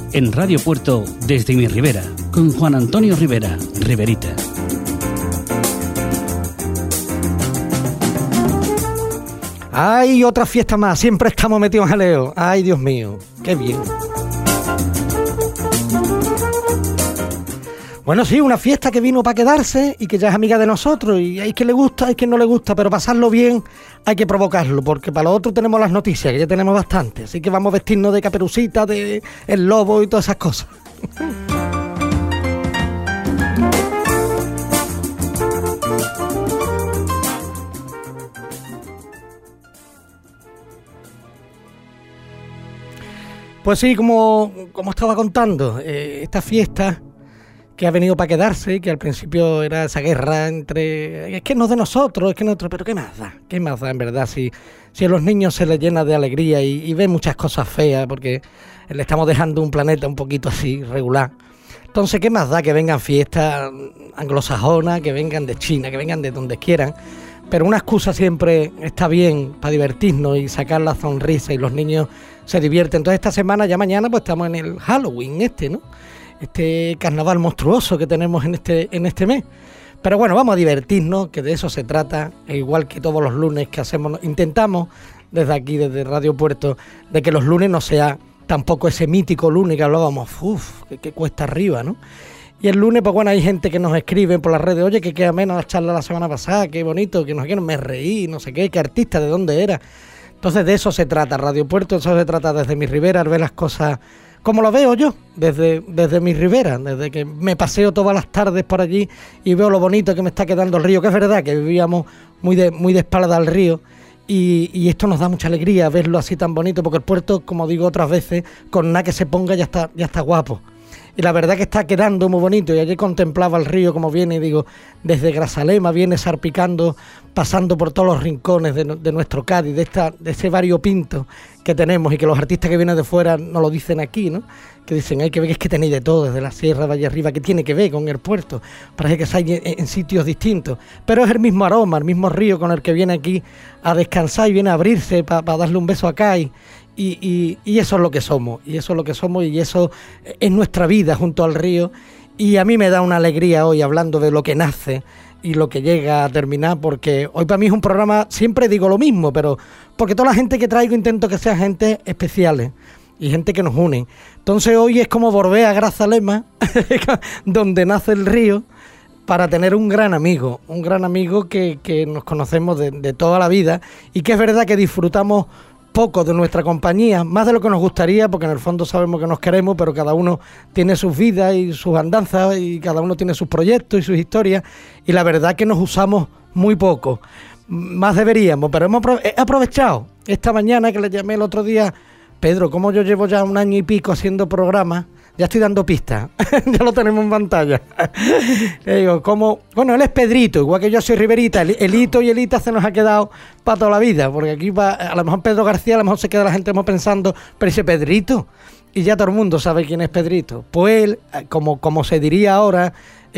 en Radio Puerto desde mi Ribera, con Juan Antonio Rivera, Riverita. ¡Ay, otra fiesta más! Siempre estamos metidos en jaleo. ¡Ay, Dios mío! ¡Qué bien! Bueno, sí, una fiesta que vino para quedarse y que ya es amiga de nosotros. Y hay quien le gusta, hay quien no le gusta, pero pasarlo bien hay que provocarlo, porque para lo otro tenemos las noticias, que ya tenemos bastante. Así que vamos a vestirnos de Caperucita, de El Lobo y todas esas cosas. Pues sí, como estaba contando, esta fiesta que ha venido para quedarse y que al principio era esa guerra entre... Es que no es de nosotros, es que nosotros... Pero ¿qué más da? ¿Qué más da en verdad si a los niños se les llena de alegría y ven muchas cosas feas porque le estamos dejando un planeta un poquito así, regular? Entonces, ¿qué más da que vengan fiestas anglosajonas, que vengan de China, que vengan de donde quieran? Pero una excusa siempre está bien para divertirnos y sacar la sonrisa y los niños se divierten. Entonces esta semana, ya mañana, pues estamos en el Halloween ¿no? Este carnaval monstruoso que tenemos en este mes. Pero bueno, vamos a divertirnos, que de eso se trata, igual que todos los lunes que hacemos, intentamos desde aquí, desde Radio Puerto, de que los lunes no sea tampoco ese mítico lunes que hablábamos, que cuesta arriba, ¿no? Y el lunes, pues bueno, hay gente que nos escribe por las redes, oye, que queda menos la charla la semana pasada, qué bonito, que no me reí, no sé qué artista, de dónde era. Entonces de eso se trata, Radio Puerto, eso se trata desde mi Ribera, ver las cosas como lo veo yo, desde mi Ribera, desde que me paseo todas las tardes por allí y veo lo bonito que me está quedando el río, que es verdad que vivíamos muy de espalda al río y esto nos da mucha alegría verlo así tan bonito, porque el puerto, como digo otras veces, con nada que se ponga ya está guapo. Y la verdad que está quedando muy bonito. Y ayer contemplaba el río como viene, y digo, desde Grazalema viene salpicando, pasando por todos los rincones de nuestro Cádiz, de ese variopinto que tenemos, y que los artistas que vienen de fuera nos lo dicen aquí, ¿no? Que dicen, hay que ver que es que tenéis de todo, desde la sierra, Valle Arriba, que tiene que ver con el puerto. Parece que estáis en sitios distintos. Pero es el mismo aroma, el mismo río con el que viene aquí a descansar y viene a abrirse para darle un beso acá y eso es lo que somos, y eso es nuestra vida junto al río, y a mí me da una alegría hoy hablando de lo que nace y lo que llega a terminar, porque hoy para mí es un programa, siempre digo lo mismo, pero porque toda la gente que traigo intento que sea gente especiales y gente que nos une. Entonces hoy es como volver a Grazalema, donde nace el río, para tener un gran amigo que nos conocemos de toda la vida, y que es verdad que disfrutamos poco de nuestra compañía, más de lo que nos gustaría, porque en el fondo sabemos que nos queremos, pero cada uno tiene sus vidas y sus andanzas, y cada uno tiene sus proyectos y sus historias, y la verdad que nos usamos muy poco. Más deberíamos, pero he aprovechado esta mañana que le llamé el otro día, Pedro, como yo llevo ya 1 año y pico haciendo programas, ya estoy dando pistas, ya lo tenemos en pantalla. Le digo, bueno, él es Pedrito, igual que yo soy Riverita, Elito y Elita se nos ha quedado para toda la vida, porque aquí a lo mejor Pedro García, a lo mejor se queda la gente pensando, pero ese Pedrito, y ya todo el mundo sabe quién es Pedrito. Pues él, como se diría ahora,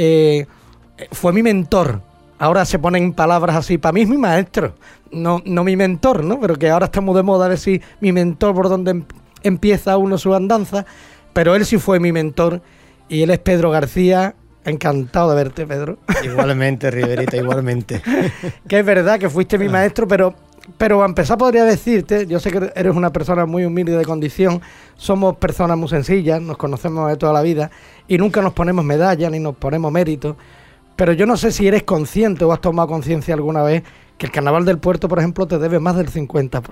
fue mi mentor. Ahora se ponen palabras así, para mí es mi maestro, no mi mentor, ¿no? Pero que ahora estamos de moda decir mi mentor por donde empieza uno su andanza. Pero él sí fue mi mentor, y él es Pedro García. Encantado de verte, Pedro. Igualmente, Riverita, igualmente. Que es verdad que fuiste mi maestro, pero a empezar podría decirte, yo sé que eres una persona muy humilde de condición, somos personas muy sencillas, nos conocemos de toda la vida y nunca nos ponemos medallas ni nos ponemos méritos, pero yo no sé si eres consciente o has tomado conciencia alguna vez que el Carnaval del Puerto, por ejemplo, te debe más del 50%.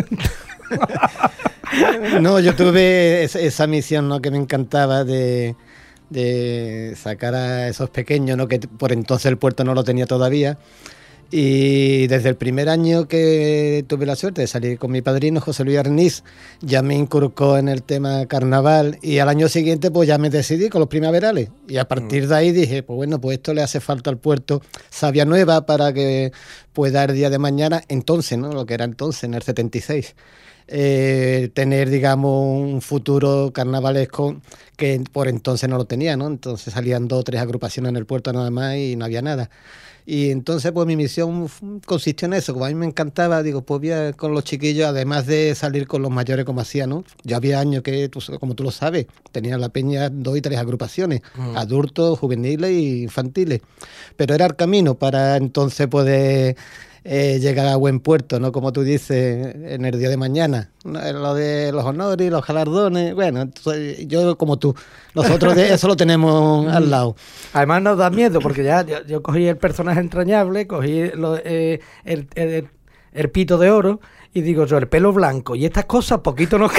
No, yo tuve esa misión, ¿no?, que me encantaba de sacar a esos pequeños, ¿no?, que por entonces el puerto no lo tenía todavía, y desde el primer año que tuve la suerte de salir con mi padrino José Luis Arniz, ya me inculcó en el tema carnaval, y al año siguiente pues ya me decidí con los primaverales, y a partir de ahí dije, pues bueno, pues esto le hace falta al puerto savia nueva para que pueda el día de mañana, entonces, ¿no?, lo que era entonces, en el 76, tener, digamos, un futuro carnavalesco que por entonces no lo tenía, ¿no? Entonces salían 2 o 3 agrupaciones en el puerto nada más y no había nada. Y entonces pues mi misión consistió en eso. Como a mí me encantaba, digo, pues voy a, con los chiquillos, además de salir con los mayores como hacía, ¿no? Yo había años que, como tú lo sabes, tenía la peña 2 y 3 agrupaciones, adultos, juveniles e infantiles. Pero era el camino para entonces poder llegar a buen puerto, ¿no? Como tú dices, en el día de mañana. Lo de los honores, los galardones, bueno, entonces, yo como tú, nosotros de eso lo tenemos al lado. Además nos da miedo, porque ya yo cogí el personaje entrañable, cogí el pito de oro, y digo yo, el pelo blanco, y estas cosas poquito nos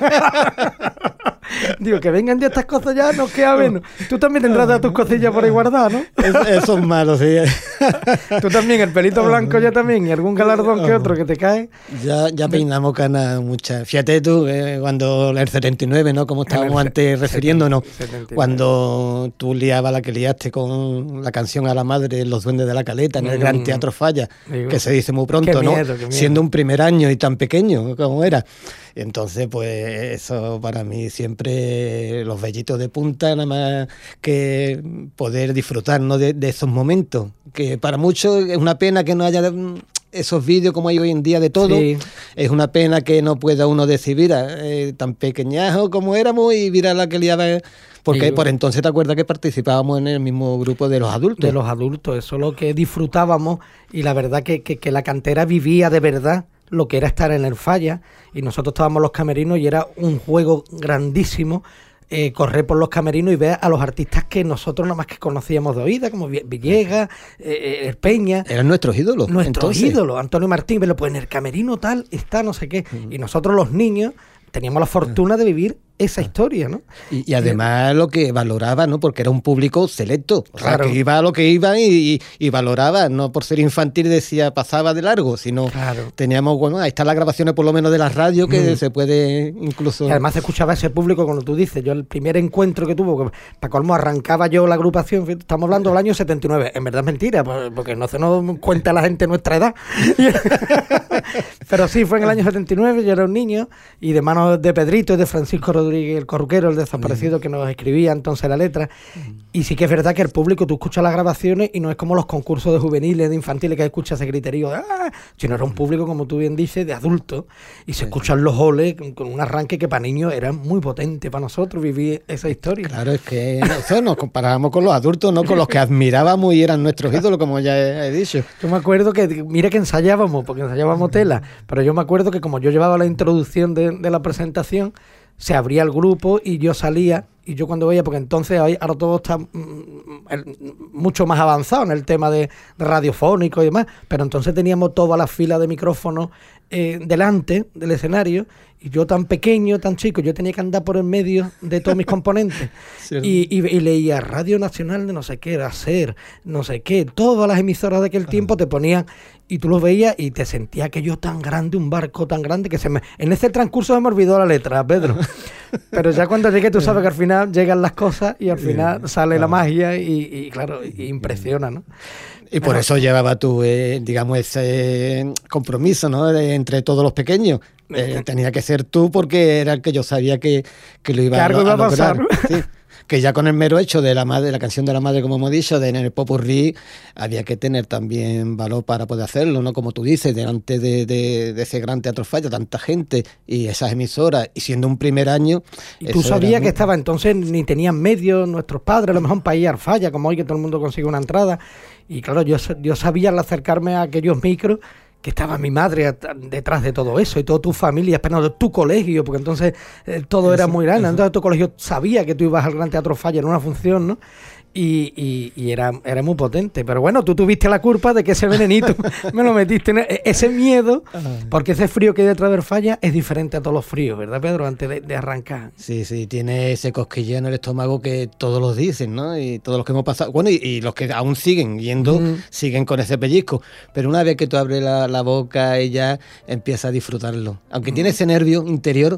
digo, que vengan de estas cosas ya nos queda menos. Tú también tendrás de tus cosillas por ahí guardadas, ¿no? Eso es malo, sí. Tú también, el pelito blanco ya también, y algún galardón que otro que te cae. Ya peinamos canas muchas. Fíjate tú, cuando el 79, ¿no? Como estábamos antes refiriéndonos, 79. Cuando tú liabas la que liaste con la canción a la madre, Los Duendes de la Caleta, en el Gran Teatro Falla, que se dice muy pronto, ¿no? Miedo. Siendo un primer año y tan pequeño como era. Entonces, pues eso para mí siempre los vellitos de punta, nada más que poder disfrutar, ¿no? de esos momentos, que para muchos es una pena que no haya esos vídeos como hay hoy en día de todo. Sí. Es una pena que no pueda uno decir, mira, tan pequeñajo como éramos y mira la que liaba. Porque por entonces te acuerdas que participábamos en el mismo grupo de los adultos. De los adultos, eso es lo que disfrutábamos, y la verdad que la cantera vivía de verdad lo que era estar en el Falla, y nosotros estábamos en los camerinos y era un juego grandísimo correr por los camerinos y ver a los artistas que nosotros nada más que conocíamos de oída, como Villegas, Peña. Eran nuestros ídolos. Nuestros ídolos. Antonio Martín, pero pues en el camerino tal está no sé qué. Y nosotros los niños teníamos la fortuna de vivir esa historia, ¿no? Y además lo que valoraba, ¿no? Porque era un público selecto, o claro. sea, que iba a lo que iba y valoraba, no por ser infantil decía pasaba de largo, sino claro. Teníamos, bueno, ahí están las grabaciones por lo menos de la radio que se puede incluso... Y además se escuchaba ese público, como tú dices, yo el primer encuentro que tuvo, para colmo arrancaba yo la agrupación, estamos hablando del año 79, en verdad es mentira, porque no se nos cuenta la gente nuestra edad, pero sí, fue en el año 79, yo era un niño, y de manos de Pedrito y de Francisco Rodríguez, el corruquero, el desaparecido, que nos escribía entonces la letra. Y sí que es verdad que el público, tú escuchas las grabaciones y no es como los concursos de juveniles, de infantiles, que escuchas ese griterío, sino era un público, como tú bien dices, de adultos, y se escuchan los oles con un arranque que para niños era muy potente para nosotros vivir esa historia. Claro, es que nosotros nos comparábamos con los adultos, no con los que admirábamos y eran nuestros ídolos, como ya he dicho. Yo me acuerdo que, mira que ensayábamos, porque ensayábamos tela, pero yo me acuerdo que como yo llevaba la introducción de la presentación, se abría el grupo y yo salía, y yo cuando veía, porque entonces ahora todo está mucho más avanzado en el tema de radiofónico y demás, pero entonces teníamos toda la fila de micrófonos delante del escenario, y yo tan pequeño, tan chico, yo tenía que andar por el medio de todos mis componentes y leía Radio Nacional de no sé qué, era SER, no sé qué, todas las emisoras de aquel tiempo te ponían, y tú los veías y te sentías aquello tan grande, un barco tan grande, que en ese transcurso se me olvidó la letra, Pedro. Pero ya cuando llegué, tú sabes que al final llegan las cosas y al final sale la magia y claro, y impresiona, ¿no? Y por eso llevaba tú, digamos, ese compromiso, ¿no? Entre todos los pequeños. Tenía que ser tú porque era el que yo sabía que lo iba a lograr. Pasar. Sí. Que ya con el mero hecho de la madre, la canción de la madre, como hemos dicho, en el popurrí, había que tener también valor para poder hacerlo, ¿no? Como tú dices, delante de ese gran Teatro Falla, tanta gente y esas emisoras, y siendo un primer año... Y tú sabías que estaba entonces, ni tenían medios nuestros padres, a lo mejor para ir al Falla, como hoy que todo el mundo consigue una entrada. Y claro, yo sabía al acercarme a aquellos micros que estaba mi madre detrás de todo eso, y toda tu familia esperando tu colegio, porque entonces todo era muy grande. Entonces tu colegio sabía que tú ibas al Gran Teatro Falla en una función, ¿no? Y era muy potente. Pero bueno, tú tuviste la culpa de que ese venenito me lo metiste en ese miedo, porque ese frío que hay detrás del Falla es diferente a todos los fríos, ¿verdad, Pedro? Antes de arrancar. Sí, tiene ese cosquilleo en el estómago que todos los dicen, ¿no? Y todos los que hemos pasado, bueno, y los que aún siguen yendo, siguen con ese pellizco. Pero una vez que tú abres la boca, ella empieza a disfrutarlo. Aunque tiene ese nervio interior,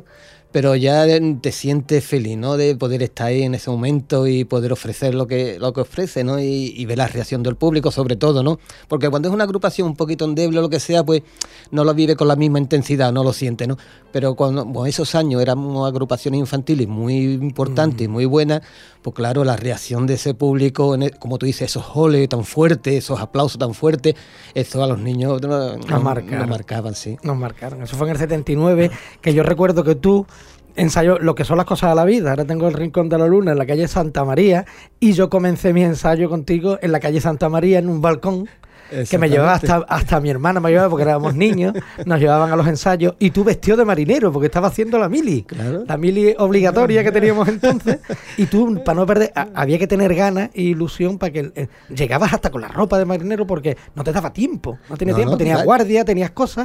pero ya te sientes feliz, ¿no? De poder estar ahí en ese momento y poder ofrecer lo que ofrece, ¿no? Y ver la reacción del público, sobre todo, ¿no? Porque cuando es una agrupación un poquito endeble o lo que sea, pues no lo vive con la misma intensidad, no lo siente, ¿no? Pero cuando esos años éramos agrupaciones infantiles muy importantes, muy buenas, pues claro, la reacción de ese público, como tú dices, esos goles tan fuertes, esos aplausos tan fuertes, eso a los niños nos marcaban, sí. Nos marcaron. Eso fue en el 79, que yo recuerdo que tú ensayó lo que son las cosas de la vida. Ahora tengo el Rincón de la Luna en la calle Santa María y yo comencé mi ensayo contigo en la calle Santa María en un balcón que me llevaba hasta mi hermana, me llevaba porque éramos niños, nos llevaban a los ensayos y tú vestido de marinero porque estaba haciendo la mili, claro. La mili obligatoria que teníamos entonces y tú, para no perder, había que tener ganas e ilusión para que llegabas hasta con la ropa de marinero porque no te daba tiempo, tenías guardia, tenías cosas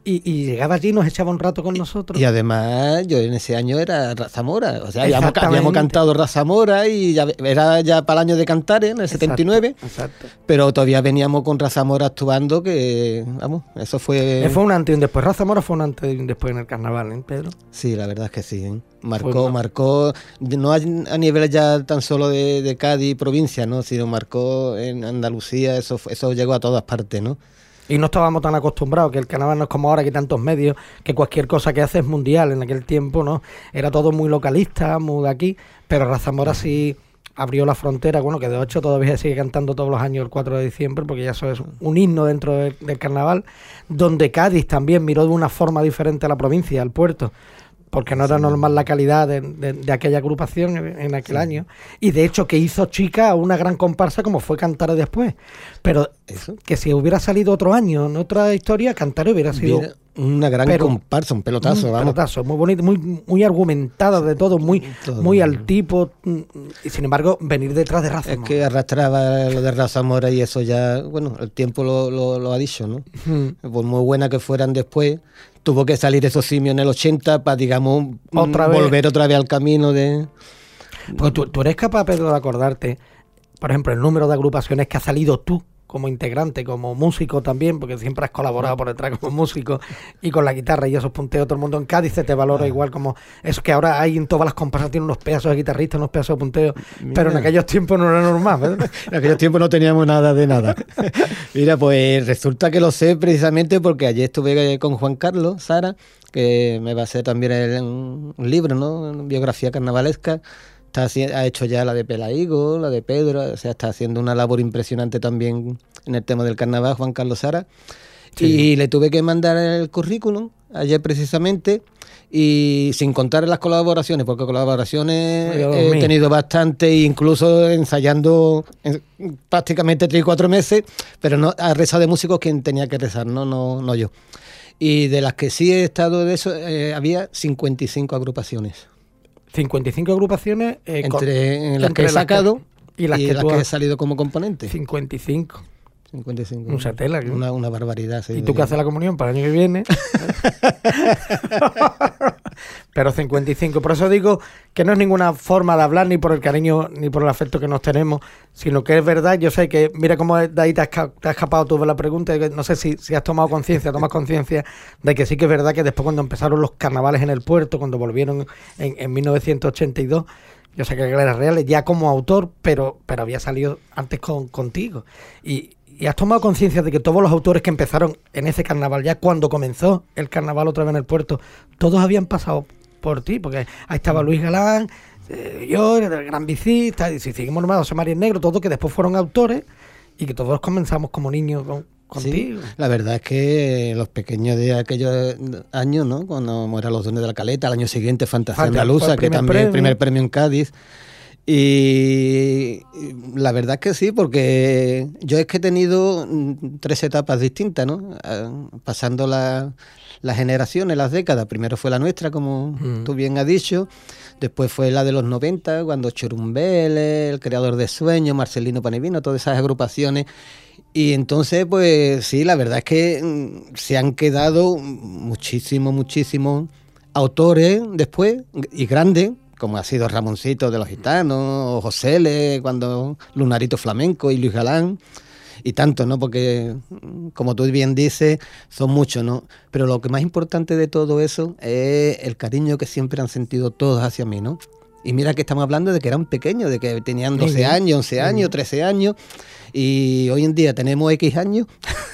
y llegabas allí y nos echaba un rato con nosotros. Y además yo en ese año era Raza Mora, o sea, habíamos cantado Raza Mora y ya era ya para el año de Cantares, en el 79, exacto. Pero todavía veníamos con Raza Mora actuando, que vamos, eso fue... Fue un antes y un después. Raza Mora fue un antes y un después en el carnaval, ¿eh, Pedro? Sí, la verdad es que sí, ¿eh? Marcó, no a nivel ya tan solo de Cádiz provincia, ¿no? Sino marcó en Andalucía, eso llegó a todas partes, ¿no? Y no estábamos tan acostumbrados, que el carnaval no es como ahora, que hay tantos medios, que cualquier cosa que hace es mundial. En aquel tiempo, ¿no? Era todo muy localista, muy de aquí, pero Raza Mora sí abrió la frontera, bueno, que de 8 todavía sigue cantando todos los años el 4 de diciembre, porque ya eso es un himno dentro del carnaval, donde Cádiz también miró de una forma diferente a la provincia, al puerto, porque no era normal la calidad de aquella agrupación en aquel año, y de hecho que hizo chica una gran comparsa como fue Cantares después, pero ¿eso? Que si hubiera salido otro año en otra historia, Cantares hubiera sido... Una gran comparsa, un pelotazo, vamos. Un pelotazo, muy bonito, muy argumentada de todo, muy al tipo, y sin embargo, venir detrás de Raza Mora. Es que arrastraba lo de Raza Mora y eso ya, bueno, el tiempo lo ha dicho, ¿no? Por muy buena que fueran después, tuvo que salir esos simios en el 80 para, digamos, volver otra vez al camino de... Pues tú eres capaz, Pedro, de acordarte, por ejemplo, el número de agrupaciones que has salido tú, como integrante, como músico también, porque siempre has colaborado por detrás como músico y con la guitarra y esos punteos, todo el mundo en Cádiz te valora igual como eso que ahora hay en todas las comparsas, tienen unos pedazos de guitarristas, unos pedazos de punteos, pero en aquellos tiempos no era normal, ¿verdad? En aquellos tiempos no teníamos nada de nada. Mira, pues resulta que lo sé precisamente porque ayer estuve con Juan Carlos Sara, que me va a hacer también un libro, ¿no? Una biografía carnavalesca. Ha hecho ya la de Pelaigo, la de Pedro, o sea, está haciendo una labor impresionante también en el tema del carnaval, Juan Carlos Sara. Sí. Y le tuve que mandar el currículum ayer precisamente, y sin contar las colaboraciones, porque colaboraciones he tenido bastante, incluso ensayando prácticamente 3 y 4 meses, pero no ha rezado de músicos quien tenía que rezar, no yo. Y de las que sí he estado de eso, había 55 agrupaciones. 55 agrupaciones en las que he sacado y las que he salido como componente. 55. Mucha tela. Una barbaridad. ¿Y tú qué haces la comunión para el año que viene? Pero 55. Por eso digo que no es ninguna forma de hablar ni por el cariño ni por el afecto que nos tenemos, sino que es verdad. Yo sé que, mira cómo de ahí te has escapado tú de la pregunta. No sé si has tomas conciencia de que sí que es verdad que después cuando empezaron los carnavales en el puerto, cuando volvieron en 1982, yo sé que era real, ya como autor, pero había salido antes contigo. Y has tomado conciencia de que todos los autores que empezaron en ese carnaval, ya cuando comenzó el carnaval otra vez en el puerto, todos habían pasado por ti, porque ahí estaba Luis Galán, yo, el Gran Bicista, y si seguimos nomás, José María Negro, todos que después fueron autores y que todos comenzamos como niños contigo. Sí, la verdad es que los pequeños de aquellos años, ¿no? Cuando eran los Dones de la Caleta, al año siguiente Fantasía Andaluza, que también el primer premio en Cádiz. Y la verdad es que sí, porque yo es que he tenido 3 etapas distintas, ¿no? Pasando las generaciones, las décadas. Primero fue la nuestra, como tú bien has dicho. Después fue la de los 90, cuando Churumbel, el Creador de Sueños, Marcelino Panevino, todas esas agrupaciones. Y entonces, pues sí, la verdad es que se han quedado muchísimos autores después, y grandes, como ha sido Ramoncito de los Gitanos, o José L., cuando Lunarito Flamenco y Luis Galán. y tanto, ¿no? Porque, como tú bien dices, son muchos, ¿no? Pero lo que más importante de todo eso es el cariño que siempre han sentido todos hacia mí, ¿no? Y mira que estamos hablando de que eran pequeños, de que tenían 12 años, 11 años, 13 años, y hoy en día tenemos X años.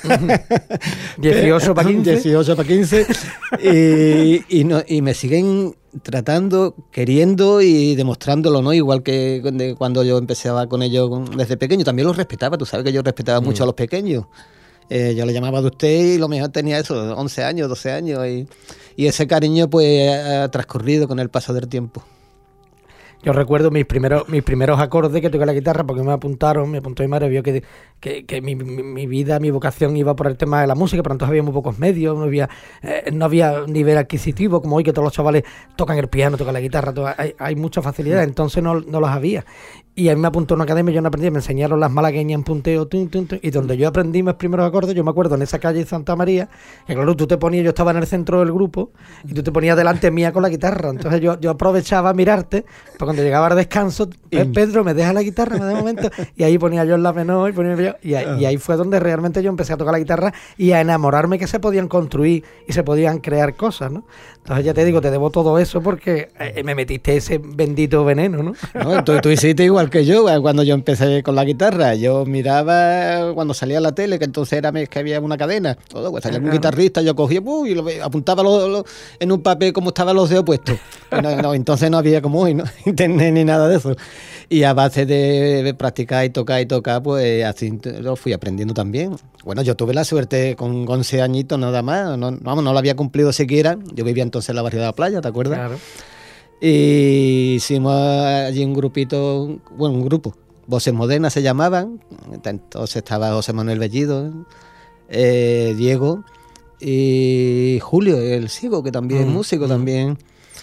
18 para 15. 18 para 15. Y me siguen tratando, queriendo y demostrándolo, ¿no? Igual que cuando yo empezaba con ellos desde pequeño. También los respetaba, tú sabes que yo respetaba mucho a los pequeños. Yo le llamaba de usted y lo mejor tenía eso, 11 años, 12 años. Y ese cariño pues ha transcurrido con el paso del tiempo. Yo recuerdo mis primeros acordes que toqué la guitarra, porque me apuntó mi madre, vio que mi vida, mi vocación iba por el tema de la música, pero entonces había muy pocos medios, no había nivel adquisitivo, como hoy que todos los chavales tocan el piano, tocan la guitarra, hay mucha facilidad, entonces no las había. Y a mí me apuntó a una academia, yo no aprendí, me enseñaron las malagueñas en punteo, y donde yo aprendí mis primeros acordes, yo me acuerdo en esa calle de Santa María, que claro, tú te ponías, yo estaba en el centro del grupo, y tú te ponías delante mía con la guitarra, entonces yo aprovechaba a mirarte, porque cuando llegaba al descanso, Pedro, me deja la guitarra, me da un momento, y ahí ponía yo en la menor, y ahí fue donde realmente yo empecé a tocar la guitarra y a enamorarme que se podían construir y se podían crear cosas, ¿no? Entonces ya te digo, te debo todo eso porque me metiste ese bendito veneno, ¿no? No, tú hiciste igual que yo cuando yo empecé con la guitarra. Yo miraba cuando salía la tele, que entonces era que había una cadena, todo, pues salía un guitarrista, yo cogía y lo apuntaba en un papel como estaban los dedos puestos. Entonces no había como hoy, ¿no? Internet ni nada de eso. Y a base de practicar y tocar, pues así lo fui aprendiendo también. Bueno, yo tuve la suerte con 11 añitos nada más, no lo había cumplido siquiera. Yo vivía entonces en la barriada de la Playa, ¿te acuerdas? Claro. Y hicimos allí un grupo, Voces Modernas se llamaban. Entonces estaba José Manuel Bellido, Diego y Julio, el ciego, que también es músico también.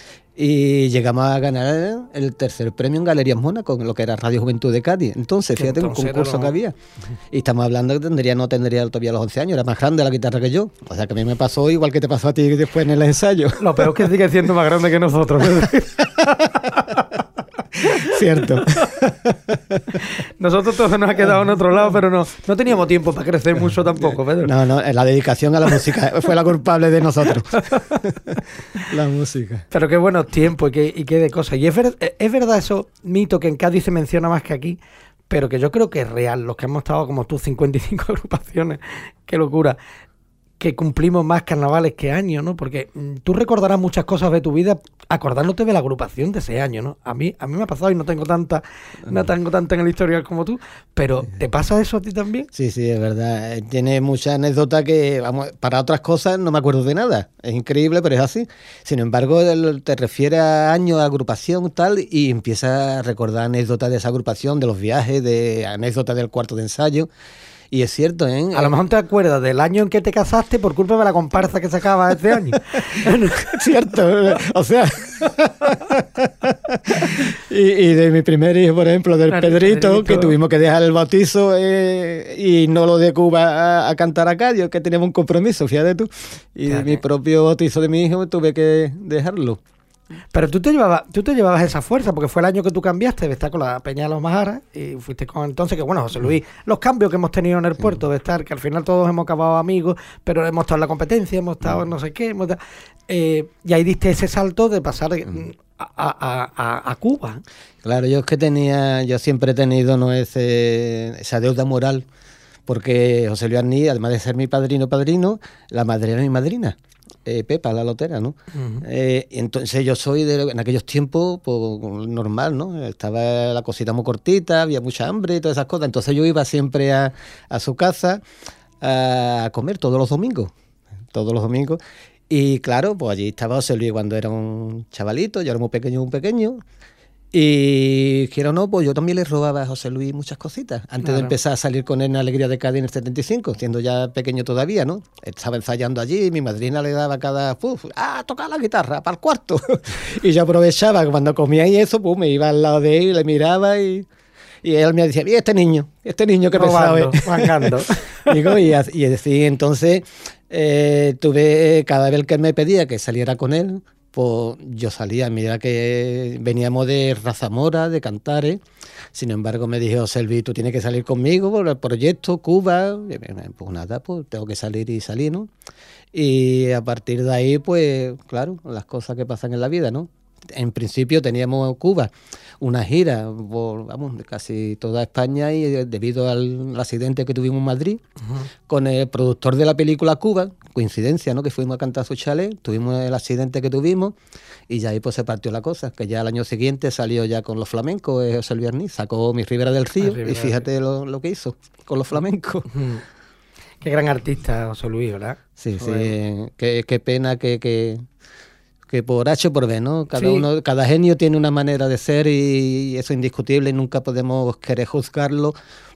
Y llegamos a ganar el tercer premio en Galerías Mónaco, con lo que era Radio Juventud de Cádiz. Entonces, fíjate, un concurso que había. Y estamos hablando que no tendría todavía los 11 años, era más grande la guitarra que yo. O sea que a mí me pasó igual que te pasó a ti después en el ensayo. Lo peor es que sigue siendo más grande que nosotros. Cierto. Nosotros todos nos ha quedado en otro lado, pero no teníamos tiempo para crecer mucho tampoco, Pedro. No, la dedicación a la música fue la culpable de nosotros. La música. Pero qué buenos tiempos y qué de cosas. Y es verdad eso mito que en Cádiz se menciona más que aquí, pero que yo creo que es real. Los que hemos estado como tú, 55 agrupaciones, qué locura. Que cumplimos más carnavales que años, ¿no? Porque tú recordarás muchas cosas de tu vida acordándote de la agrupación de ese año, ¿no? A mí me ha pasado y no tengo tanta en el historial como tú, pero ¿te pasa eso a ti también? Sí, es verdad. Tiene muchas anécdotas que, vamos, para otras cosas no me acuerdo de nada. Es increíble, pero es así. Sin embargo, te refieres a años, a agrupación, tal, y empiezas a recordar anécdotas de esa agrupación, de los viajes, de anécdotas del cuarto de ensayo. Y es cierto, ¿eh? A lo mejor te acuerdas del año en que te casaste por culpa de la comparsa que sacaba este año. Cierto, o sea. y de mi primer hijo, por ejemplo, del Pedrito, que tuvimos que dejar el bautizo y no lo de Cuba a cantar acá, yo que teníamos un compromiso, fíjate tú. Y de mi propio bautizo de mi hijo tuve que dejarlo. Pero tú te llevabas esa fuerza, porque fue el año que tú cambiaste de estar con la Peña de los Majaras y fuiste con entonces, que bueno, José Luis, los cambios que hemos tenido en el puerto, de estar, que al final todos hemos acabado amigos, pero hemos estado en la competencia, hemos estado en no sé qué, y ahí diste ese salto de pasar a Cuba. Claro, yo siempre he tenido, ¿no?, esa deuda moral, porque José Luis Arní, además de ser mi padrino, la madre era mi madrina. Pepa, la lotera, ¿no? Uh-huh. Entonces yo soy en aquellos tiempos, pues, normal, ¿no? Estaba la cosita muy cortita, había mucha hambre y todas esas cosas. Entonces yo iba siempre a su casa a comer todos los domingos. Y claro, pues allí estaba José Luis cuando era un chavalito, yo era muy pequeño. Y quiero o no, pues yo también le robaba a José Luis muchas cositas antes de empezar a salir con él en Alegría de Cádiz en el 75, siendo ya pequeño todavía, ¿no? Estaba ensayando allí, mi madrina le daba tocar la guitarra para el cuarto. Y yo aprovechaba cuando comía y eso, pues me iba al lado de él, le miraba y él me decía, este niño que pesado es. Digo, y así entonces tuve, cada vez que él me pedía que saliera con él, pues yo salía, mira que veníamos de Razamora, de Cantares, sin embargo me dijo, Selvi, tú tienes que salir conmigo por el proyecto Cuba, pues nada, pues tengo que salir y salir, ¿no? Y a partir de ahí, pues claro, las cosas que pasan en la vida, ¿no? En principio teníamos Cuba una gira por, vamos, de casi toda España y debido al accidente que tuvimos en Madrid, con el productor de la película Cuba, coincidencia, ¿no? Que fuimos a cantar a su chalet, tuvimos el accidente que tuvimos y ya ahí pues se partió la cosa, que ya al año siguiente salió ya con los flamencos, José Luis Arnís, sacó Mi Ribera del Río y fíjate lo que hizo con los flamencos. Qué gran artista José Luis, ¿verdad? Sí, qué pena que por H o por B, ¿no? Cada genio tiene una manera de ser y eso es indiscutible y nunca podemos querer juzgarlo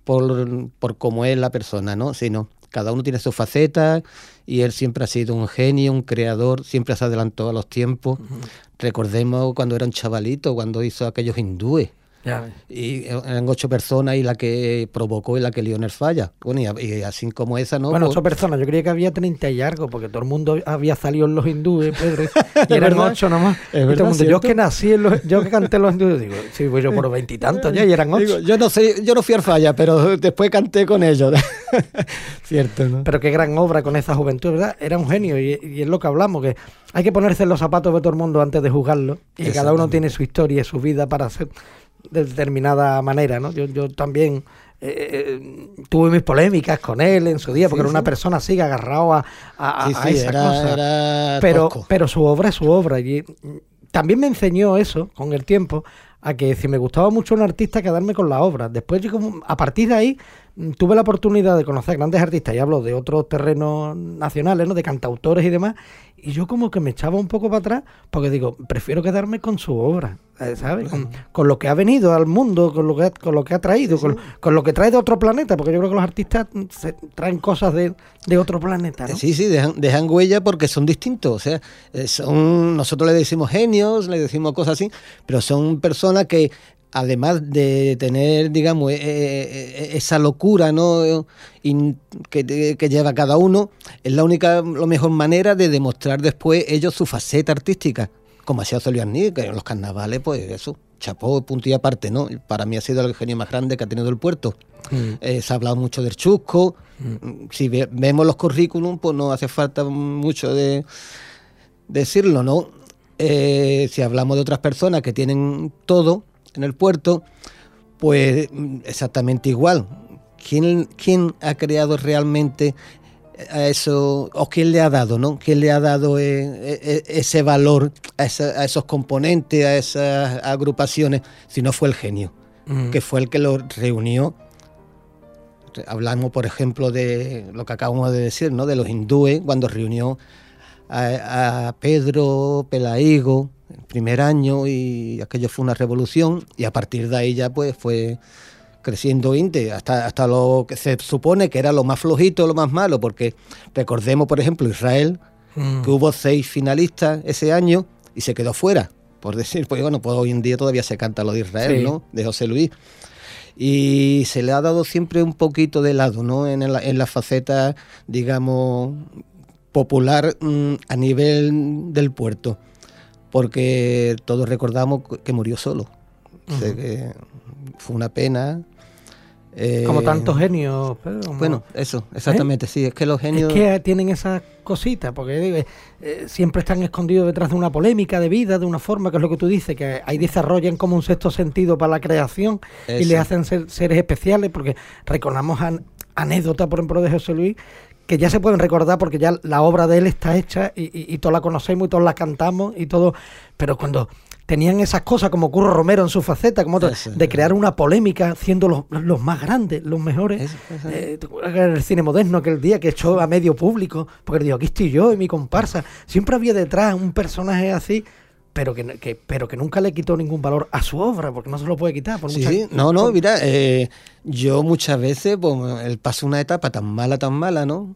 por cómo es la persona, ¿no? Sino cada uno tiene su faceta y él siempre ha sido un genio, un creador, siempre se adelantó a los tiempos. Recordemos cuando era un chavalito, cuando hizo aquellos hindúes. Ya. Y eran 8 personas y la que provocó y la que lió en el falla. Bueno, y así como esa, ¿no? Bueno, pues, 8 personas, yo creía que había 30 y algo, porque todo el mundo había salido en los hindúes, Pedro, y eran 8 nomás. Es y todo verdad, el mundo, yo que nací yo que canté en los hindúes, digo, sí, pues yo por 20 y tantos ya, y eran 8. Digo, yo no fui al falla, pero después canté con ellos. Cierto, ¿no? Pero qué gran obra con esa juventud, ¿verdad? Era un genio y es lo que hablamos, que hay que ponerse en los zapatos de todo el mundo antes de juzgarlo, y que cada uno tiene su historia y su vida para hacer de determinada manera, ¿no? Yo también tuve mis polémicas con él en su día, porque era una persona así, agarrado a esa cosa. Pero su obra es su obra. Y también me enseñó eso, con el tiempo, a que si me gustaba mucho un artista, quedarme con la obra. Después, yo a partir de ahí, tuve la oportunidad de conocer grandes artistas, y hablo de otros terrenos nacionales, ¿no? De cantautores y demás, y yo como que me echaba un poco para atrás, porque digo, prefiero quedarme con su obra, ¿sabes? Con lo que ha venido al mundo, con lo que ha traído, con lo que trae de otro planeta, porque yo creo que los artistas traen cosas de otro planeta, ¿no? Sí, dejan huella porque son distintos, o sea, nosotros le decimos genios, le decimos cosas así, pero son personas que además de tener, digamos, esa locura, ¿no? que lleva cada uno, es la mejor manera de demostrar después ellos su faceta artística, como hacía José Luis Arnís, que en los carnavales, pues eso, chapó, punto y aparte, ¿no? Para mí ha sido el genio más grande que ha tenido el puerto. Se ha hablado mucho del Chusco. Si vemos los currículum, pues no hace falta mucho de decirlo, ¿no? Si hablamos de otras personas que tienen todo en el puerto, pues exactamente igual. ¿Quién ha creado realmente a eso, o quién le ha dado, ¿no? ¿Quién le ha dado ese valor a esos componentes, a esas agrupaciones? Si no fue el genio, que fue el que lo reunió. Hablamos, por ejemplo, de lo que acabamos de decir, ¿no? De los hindúes, cuando reunió a Pedro Pelaigo el primer año, y aquello fue una revolución, y a partir de ahí ya pues fue creciendo Inte hasta lo que se supone que era lo más flojito, lo más malo, porque recordemos, por ejemplo, Israel, que hubo 6 finalistas ese año y se quedó fuera, por decir, pues bueno, pues hoy en día todavía se canta lo de Israel, sí, ¿no? De José Luis. Y se le ha dado siempre un poquito de lado, ¿no? En la faceta, digamos, popular a nivel del puerto, porque todos recordamos que murió solo. Sé que fue una pena. Como tantos genios, Pedro. Bueno, eso, exactamente, sí, es que los genios... Es que tienen esas cositas, porque siempre están escondidos detrás de una polémica de vida, de una forma, que es lo que tú dices, que ahí desarrollan como un sexto sentido para la creación, eso, y les hacen ser seres especiales, porque recordamos anécdotas, por ejemplo, de José Luis, que ya se pueden recordar porque ya la obra de él está hecha y todos la conocemos y todos la cantamos y todo, pero cuando tenían esas cosas como Curro Romero en su faceta, como de crear una polémica siendo los más grandes, los mejores. El cine moderno aquel día que echó a medio público, porque digo, aquí estoy yo y mi comparsa. Siempre había detrás un personaje así, pero que nunca le quitó ningún valor a su obra, porque no se lo puede quitar. Mira, yo muchas veces, pues, él pasó una etapa tan mala, ¿no?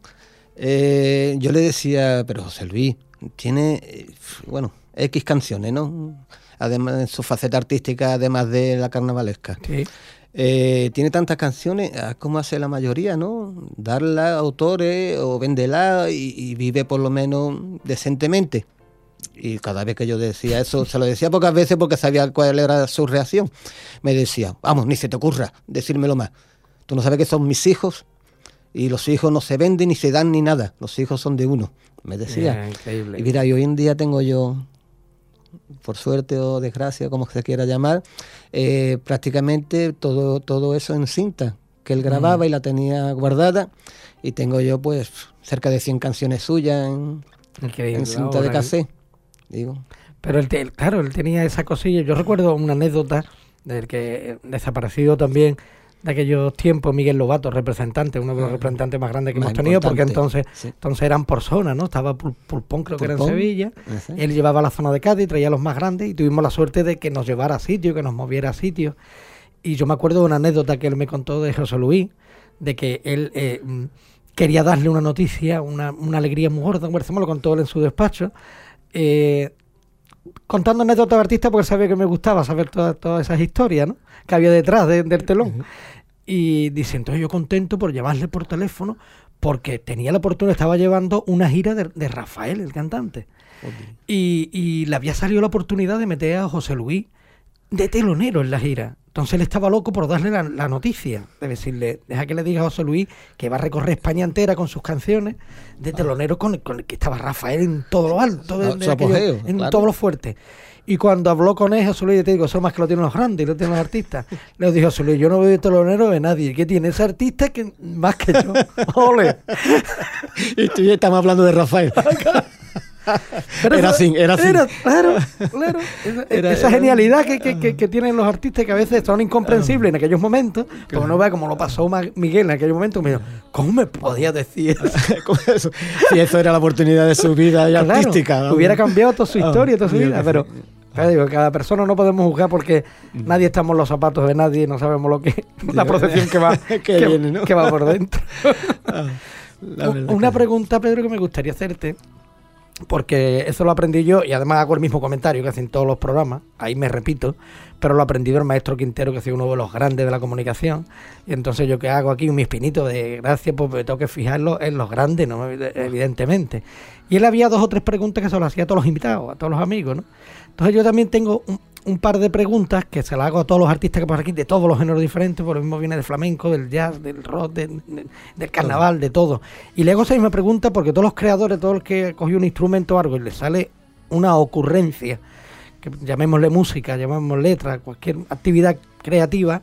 Yo le decía, pero José Luis, tiene, X canciones, ¿no? Además de su faceta artística, además de la carnavalesca. Sí. Tiene tantas canciones, como hace la mayoría, ¿no? Darla a autores o venderla y vive por lo menos decentemente. Y cada vez que yo decía eso, se lo decía pocas veces porque sabía cuál era su reacción. Me decía, vamos, ni se te ocurra decírmelo más. Tú no sabes que son mis hijos y los hijos no se venden ni se dan ni nada. Los hijos son de uno, me decía. Increíble. Y mira, y hoy en día tengo yo, por suerte o desgracia, como se quiera llamar, prácticamente todo eso en cinta, que él grababa y la tenía guardada. Y tengo yo pues cerca de 100 canciones suyas en cinta de cassette. Digo. Pero claro, él tenía esa cosilla. Yo recuerdo una anécdota del que desaparecido también de aquellos tiempos, Miguel Lobato, representante, uno de los representantes más grandes que hemos tenido, porque entonces eran por zona, ¿no? Estaba Pulpón, creo que era en Sevilla. Él llevaba la zona de Cádiz, traía los más grandes y tuvimos la suerte de que nos llevara a sitio, que nos moviera a sitio. Y yo me acuerdo de una anécdota que él me contó de José Luis, de que él quería darle una noticia, una alegría muy gorda, me lo contó él en su despacho, contando anécdotas de artistas porque sabía que me gustaba saber todas esas historias, ¿no?, que había detrás del telón. Y dice, entonces yo contento por llamarle por teléfono porque tenía la oportunidad, estaba llevando una gira de Rafael, el cantante. Y le había salido la oportunidad de meter a José Luis de telonero en la gira. Entonces él estaba loco por darle la noticia, de decirle, deja que le diga a José Luis que va a recorrer España entera con sus canciones de telonero con el que estaba Rafael en todo lo alto, en todo lo fuerte. Y cuando habló con él, José Luis, te digo, eso más que lo tienen los grandes y lo tienen los artistas, le dijo José Luis, yo no voy de telonero de nadie, ¿qué tiene ese artista que más que yo? ¡Ole! Y tú ya estamos hablando de Rafael. Pero era así. Claro. Esa genialidad que tienen los artistas, que a veces son incomprensibles en aquellos momentos, porque no vea como lo pasó Miguel en aquellos momentos, me dijo, ¿cómo me podía decir eso? Si eso era la oportunidad de su vida artística. ¿No? Hubiera cambiado toda su historia, toda su vida, pero digo, cada persona no podemos juzgar porque nadie estamos en los zapatos de nadie, no sabemos lo que la procesión que va viene, ¿no?, que va por dentro. Una pregunta, Pedro, que me gustaría hacerte, porque eso lo aprendí yo y además hago el mismo comentario que hacen todos los programas, ahí me repito, pero lo aprendí del maestro Quintero, que ha sido uno de los grandes de la comunicación, y entonces yo que hago aquí un espinito de gracia, pues me tengo que fijarlo en los grandes, ¿no?, evidentemente. Y él había 2 o 3 preguntas que se las hacía a todos los invitados, a todos los amigos, ¿no? Entonces yo también tengo un par de preguntas que se las hago a todos los artistas que pasan aquí, de todos los géneros diferentes, por lo mismo viene del flamenco, del jazz, del rock, del carnaval, de todo. Y le hago esa misma pregunta porque todos los creadores, todo el que cogió un instrumento o algo y le sale una ocurrencia, que llamémosle música, llamémosle letra, cualquier actividad creativa,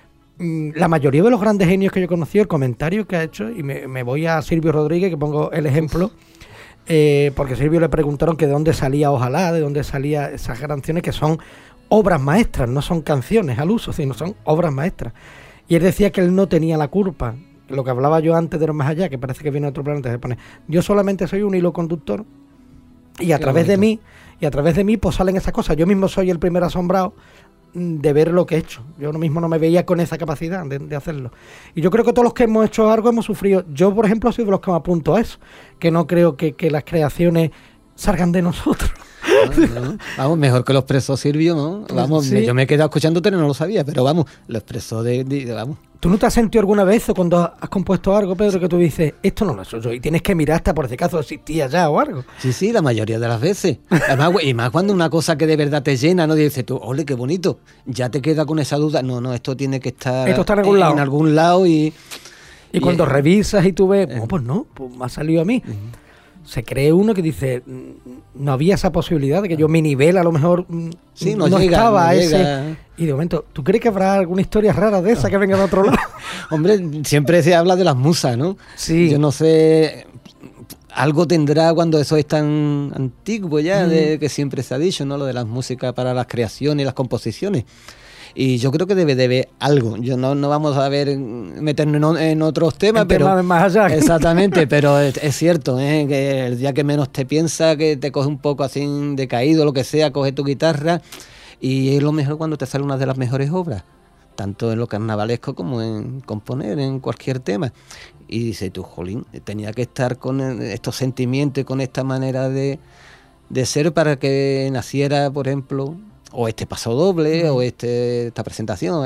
la mayoría de los grandes genios que yo he conocido, el comentario que ha hecho, y me voy a Silvio Rodríguez, que pongo el ejemplo, porque a Silvio le preguntaron que de dónde salía Ojalá, de dónde salía esas canciones que son obras maestras, no son canciones al uso, sino son obras maestras. Y él decía que él no tenía la culpa, lo que hablaba yo antes de los más allá, que parece que viene de otro planeta, se pone, yo solamente soy un hilo conductor y a través de mí pues salen esas cosas. Yo mismo soy el primer asombrado de ver lo que he hecho. Yo mismo no me veía con esa capacidad de hacerlo. Y yo creo que todos los que hemos hecho algo hemos sufrido. Yo, por ejemplo, soy de los que me apunto a eso, que no creo que las creaciones salgan de nosotros. No. Vamos, mejor que lo expresó Silvio, ¿no? Vamos, sí. Yo me he quedado escuchándote, no lo sabía, pero vamos, lo expresó vamos. ¿Tú no te has sentido alguna vez o cuando has compuesto algo, Pedro, que tú dices, esto no lo soy yo, y tienes que mirar hasta por si acaso existía ya o algo? Sí, la mayoría de las veces. Además, y más cuando una cosa que de verdad te llena, ¿no? Dices tú, ole, qué bonito, ya te queda con esa duda. No, esto tiene que estar en algún lado y cuando revisas y tú ves, pues no, pues me ha salido a mí. Se cree uno que dice, no había esa posibilidad de que yo mi nivel a lo mejor no estaba a ese. Y de momento, ¿tú crees que habrá alguna historia rara de esa que venga de otro lado? Hombre, siempre se habla de las musas, ¿no? Sí. Yo no sé, algo tendrá cuando eso es tan antiguo ya, de que siempre se ha dicho, ¿no? Lo de las músicas para las creaciones y las composiciones. Y yo creo que debe de haber algo. Yo no vamos a meternos en otros temas, pero más allá. Exactamente, pero es cierto, que el día que menos te piensa, que te coge un poco así decaído, lo que sea, coge tu guitarra y es lo mejor cuando te sale una de las mejores obras, tanto en lo carnavalesco como en componer, en cualquier tema. Y dices tú, jolín, tenía que estar con estos sentimientos y con esta manera de ser para que naciera, por ejemplo, o este paso doble, o esta presentación.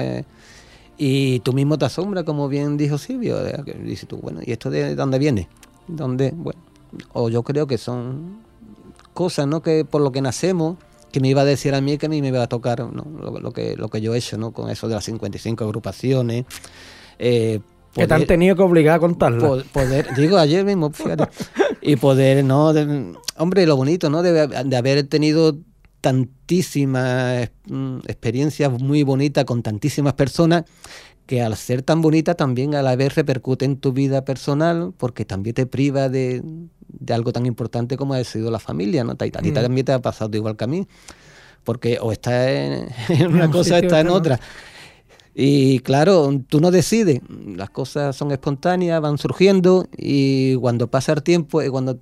Y tú mismo te asombras, como bien dijo Silvio. Dices tú, bueno, ¿y esto de dónde viene? ¿Dónde? Bueno, o yo creo que son cosas, ¿no? Que por lo que nacemos, que me iba a decir a mí que a mí me iba a tocar, ¿no? lo que yo he hecho, ¿no? Con eso de las 55 agrupaciones. Que te han tenido que obligar a contarlo. Poder, digo, ayer mismo, fíjate. Y poder, ¿no? Hombre, lo bonito, ¿no? De haber tenido tantísimas experiencias muy bonitas con tantísimas personas, que al ser tan bonita también a la vez repercute en tu vida personal, porque también te priva de algo tan importante como ha sido la familia, ¿no? A ti también te ha pasado igual que a mí, porque o estás en una cosa o estás en otra. Y claro, tú no decides, las cosas son espontáneas, van surgiendo, y cuando pasa el tiempo es cuando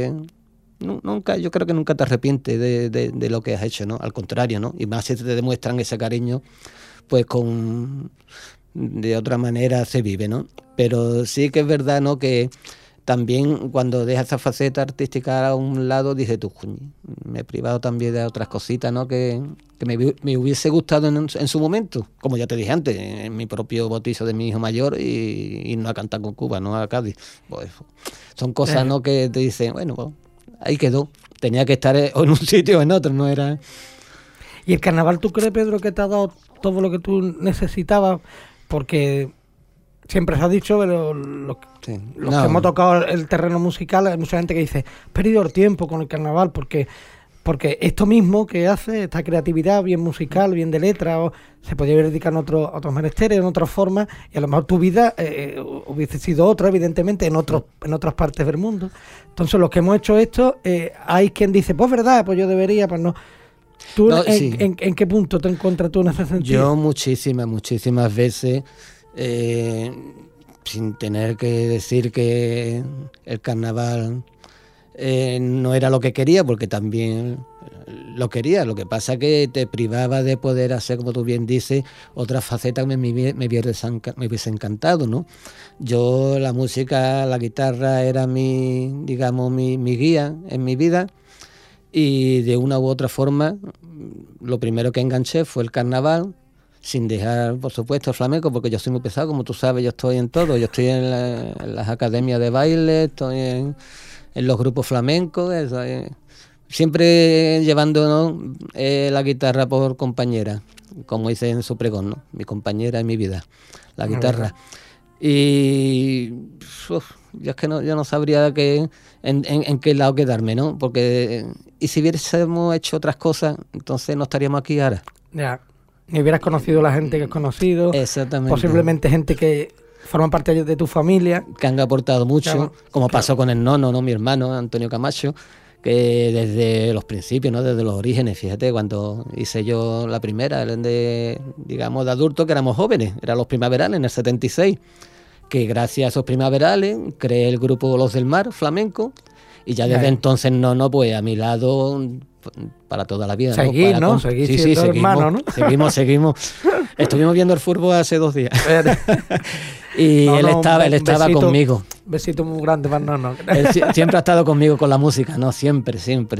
yo creo que nunca te arrepientes de lo que has hecho, ¿no? Al contrario, ¿no? Y más si te demuestran ese cariño, pues de otra manera se vive, ¿no? Pero sí que es verdad, ¿no? Que también cuando dejas esa faceta artística a un lado, dices tú, me he privado también de otras cositas, ¿no? Que me hubiese gustado en su momento, como ya te dije antes, en mi propio bautizo de mi hijo mayor y no a cantar con Cuba, no a Cádiz. Pues, son cosas, ¿no? Que te dicen, bueno, pues, ahí quedó. Tenía que estar en un sitio o en otro, no era... ¿Y el carnaval tú crees, Pedro, que te ha dado todo lo que tú necesitabas? Porque siempre se ha dicho, pero los que hemos tocado el terreno musical, hay mucha gente que dice, he perdido el tiempo con el carnaval, porque esto mismo que hace, esta creatividad bien musical, bien de letra, se podría haber dedicado a otros menesteres, en otras formas, y a lo mejor tu vida hubiese sido otra, evidentemente, en otras partes del mundo. Entonces, los que hemos hecho esto, hay quien dice, pues verdad, pues yo debería, pues no. ¿Tú en qué punto te encuentras tú en ese sentido? Yo muchísimas veces, sin tener que decir que el carnaval no era lo que quería, porque también lo quería. Lo que pasa que te privaba de poder hacer, como tú bien dices, otras facetas que me hubiese encantado, ¿no? Yo, la música, la guitarra era mi guía en mi vida. Y de una u otra forma, lo primero que enganché fue el carnaval, sin dejar, por supuesto, el flamenco, porque yo soy muy pesado, como tú sabes, yo estoy en todo. Yo estoy en las academias de baile, estoy en los grupos flamencos, siempre llevando, ¿no? La guitarra por compañera, como dice en su pregón, ¿no? Mi compañera en mi vida, la guitarra. Y yo es que yo no sabría en qué lado quedarme, ¿no? Porque y si hubiésemos hecho otras cosas, entonces no estaríamos aquí ahora. Ya, ni hubieras conocido la gente que has conocido. Exactamente. Posiblemente gente que forma parte de tu familia. Que han aportado mucho, claro, como pasó con el nono, ¿no? Mi hermano, Antonio Camacho, que desde los principios, ¿no? Desde los orígenes, fíjate, cuando hice yo la primera, de adultos, que éramos jóvenes, eran los primaverales en el 76, que gracias a esos primaverales creé el grupo Los del Mar, flamenco, y ya desde entonces no, pues a mi lado para toda la vida. Seguís, ¿no? Seguís siendo hermanos, ¿no? Seguimos. Estuvimos viendo el fútbol hace 2 días. Y él estaba conmigo. Besito muy grande para no. Él siempre ha estado conmigo con la música, ¿no? Siempre.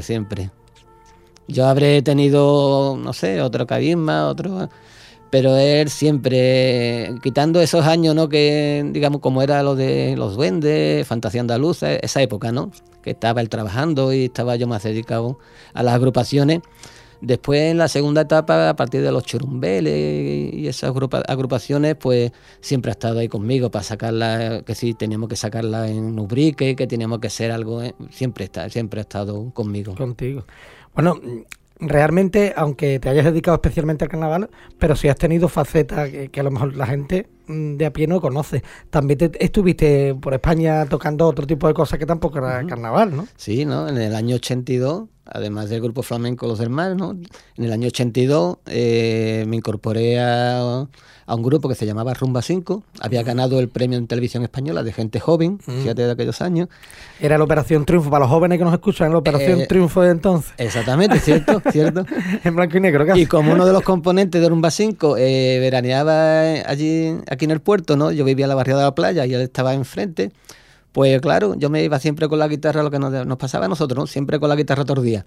Yo habré tenido, no sé, otro carisma, pero él siempre, quitando esos años, ¿no? Que, digamos, como era lo de los duendes, Fantasía Andaluza, esa época, ¿no? Que estaba él trabajando y estaba yo más dedicado a las agrupaciones. Después, en la segunda etapa, a partir de los churumbeles y esas agrupaciones, pues siempre ha estado ahí conmigo para sacarla, que si teníamos que sacarla en Ubrique, que teníamos que hacer algo, siempre ha estado conmigo. Contigo. Bueno, realmente, aunque te hayas dedicado especialmente al carnaval, pero sí has tenido facetas que a lo mejor la gente de a pie no conoce. También estuviste por España tocando otro tipo de cosas que tampoco era carnaval, ¿no? Sí, ¿no? En el año 82, además del grupo flamenco Los del Mar, ¿no? En el año 82 me incorporé a un grupo que se llamaba Rumba 5. Había ganado el premio en televisión española de gente joven, fíjate, de aquellos años. Era la Operación Triunfo, para los jóvenes que nos escuchan, la Operación Triunfo de entonces. Exactamente, cierto. En blanco y negro, casi. Y como uno de los componentes de Rumba 5 veraneaba aquí en el puerto, ¿no? Yo vivía en la barriada de la playa y él estaba enfrente. Pues claro, yo me iba siempre con la guitarra, lo que nos pasaba a nosotros, ¿no? Siempre con la guitarra todos los días.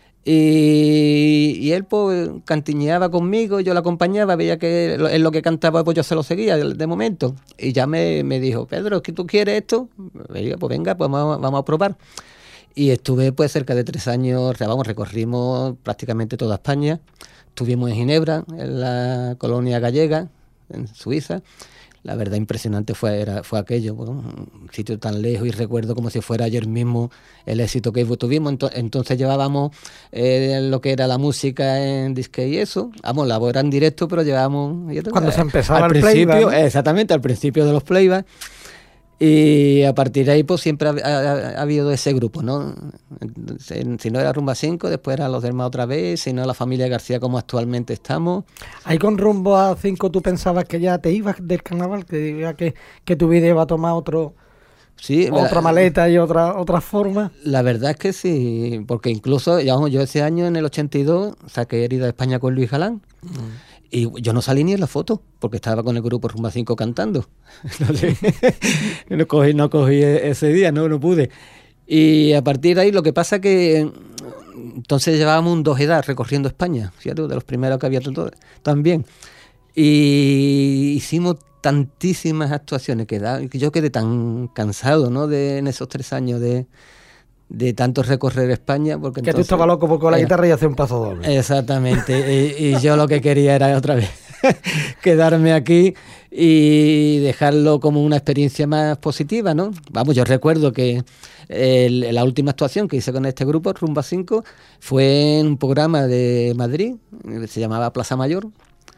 Y él pues cantiñeaba conmigo, yo lo acompañaba, veía que él lo que cantaba, pues yo se lo seguía de momento. Y ya me dijo, Pedro, ¿es que tú quieres esto? Pues venga, pues vamos a probar. Y estuve pues cerca de 3 años, o sea, vamos, recorrimos prácticamente toda España. Estuvimos en Ginebra, en la colonia gallega, en Suiza. La verdad impresionante fue aquello, bueno, un sitio tan lejos, y recuerdo como si fuera ayer mismo el éxito que tuvimos. Entonces llevábamos lo que era la música en disque y eso, vamos, la voz era en directo, pero llevábamos... Cuando se empezaba al el principio, playback, ¿no? Exactamente, al principio de los playbacks. Y a partir de ahí pues siempre ha habido ese grupo, ¿no? Si no era Rumba 5, después eran Los Dermas otra vez, si no la familia García como actualmente estamos. Ahí con Rumbo a 5 tú pensabas que ya te ibas del carnaval, que tu vida iba a tomar otra maleta y otra forma. La verdad es que sí, porque incluso yo ese año, en el 82, saqué Herida de España con Luis Galán. Y yo no salí ni en la foto, porque estaba con el grupo Rumba 5 cantando. Entonces, no cogí ese día, no pude. Y a partir de ahí, lo que pasa que entonces llevábamos un 2 recorriendo España, ¿cierto? De los primeros que había también. Y hicimos tantísimas actuaciones que yo quedé tan cansado, ¿no? En esos 3 años de tanto recorrer España, porque que entonces, tú estabas loco por con la guitarra y hacer un paso doble. Exactamente, y yo lo que quería era otra vez quedarme aquí y dejarlo como una experiencia más positiva, ¿no? Vamos, yo recuerdo que la última actuación que hice con este grupo, Rumba 5, fue en un programa de Madrid, se llamaba Plaza Mayor,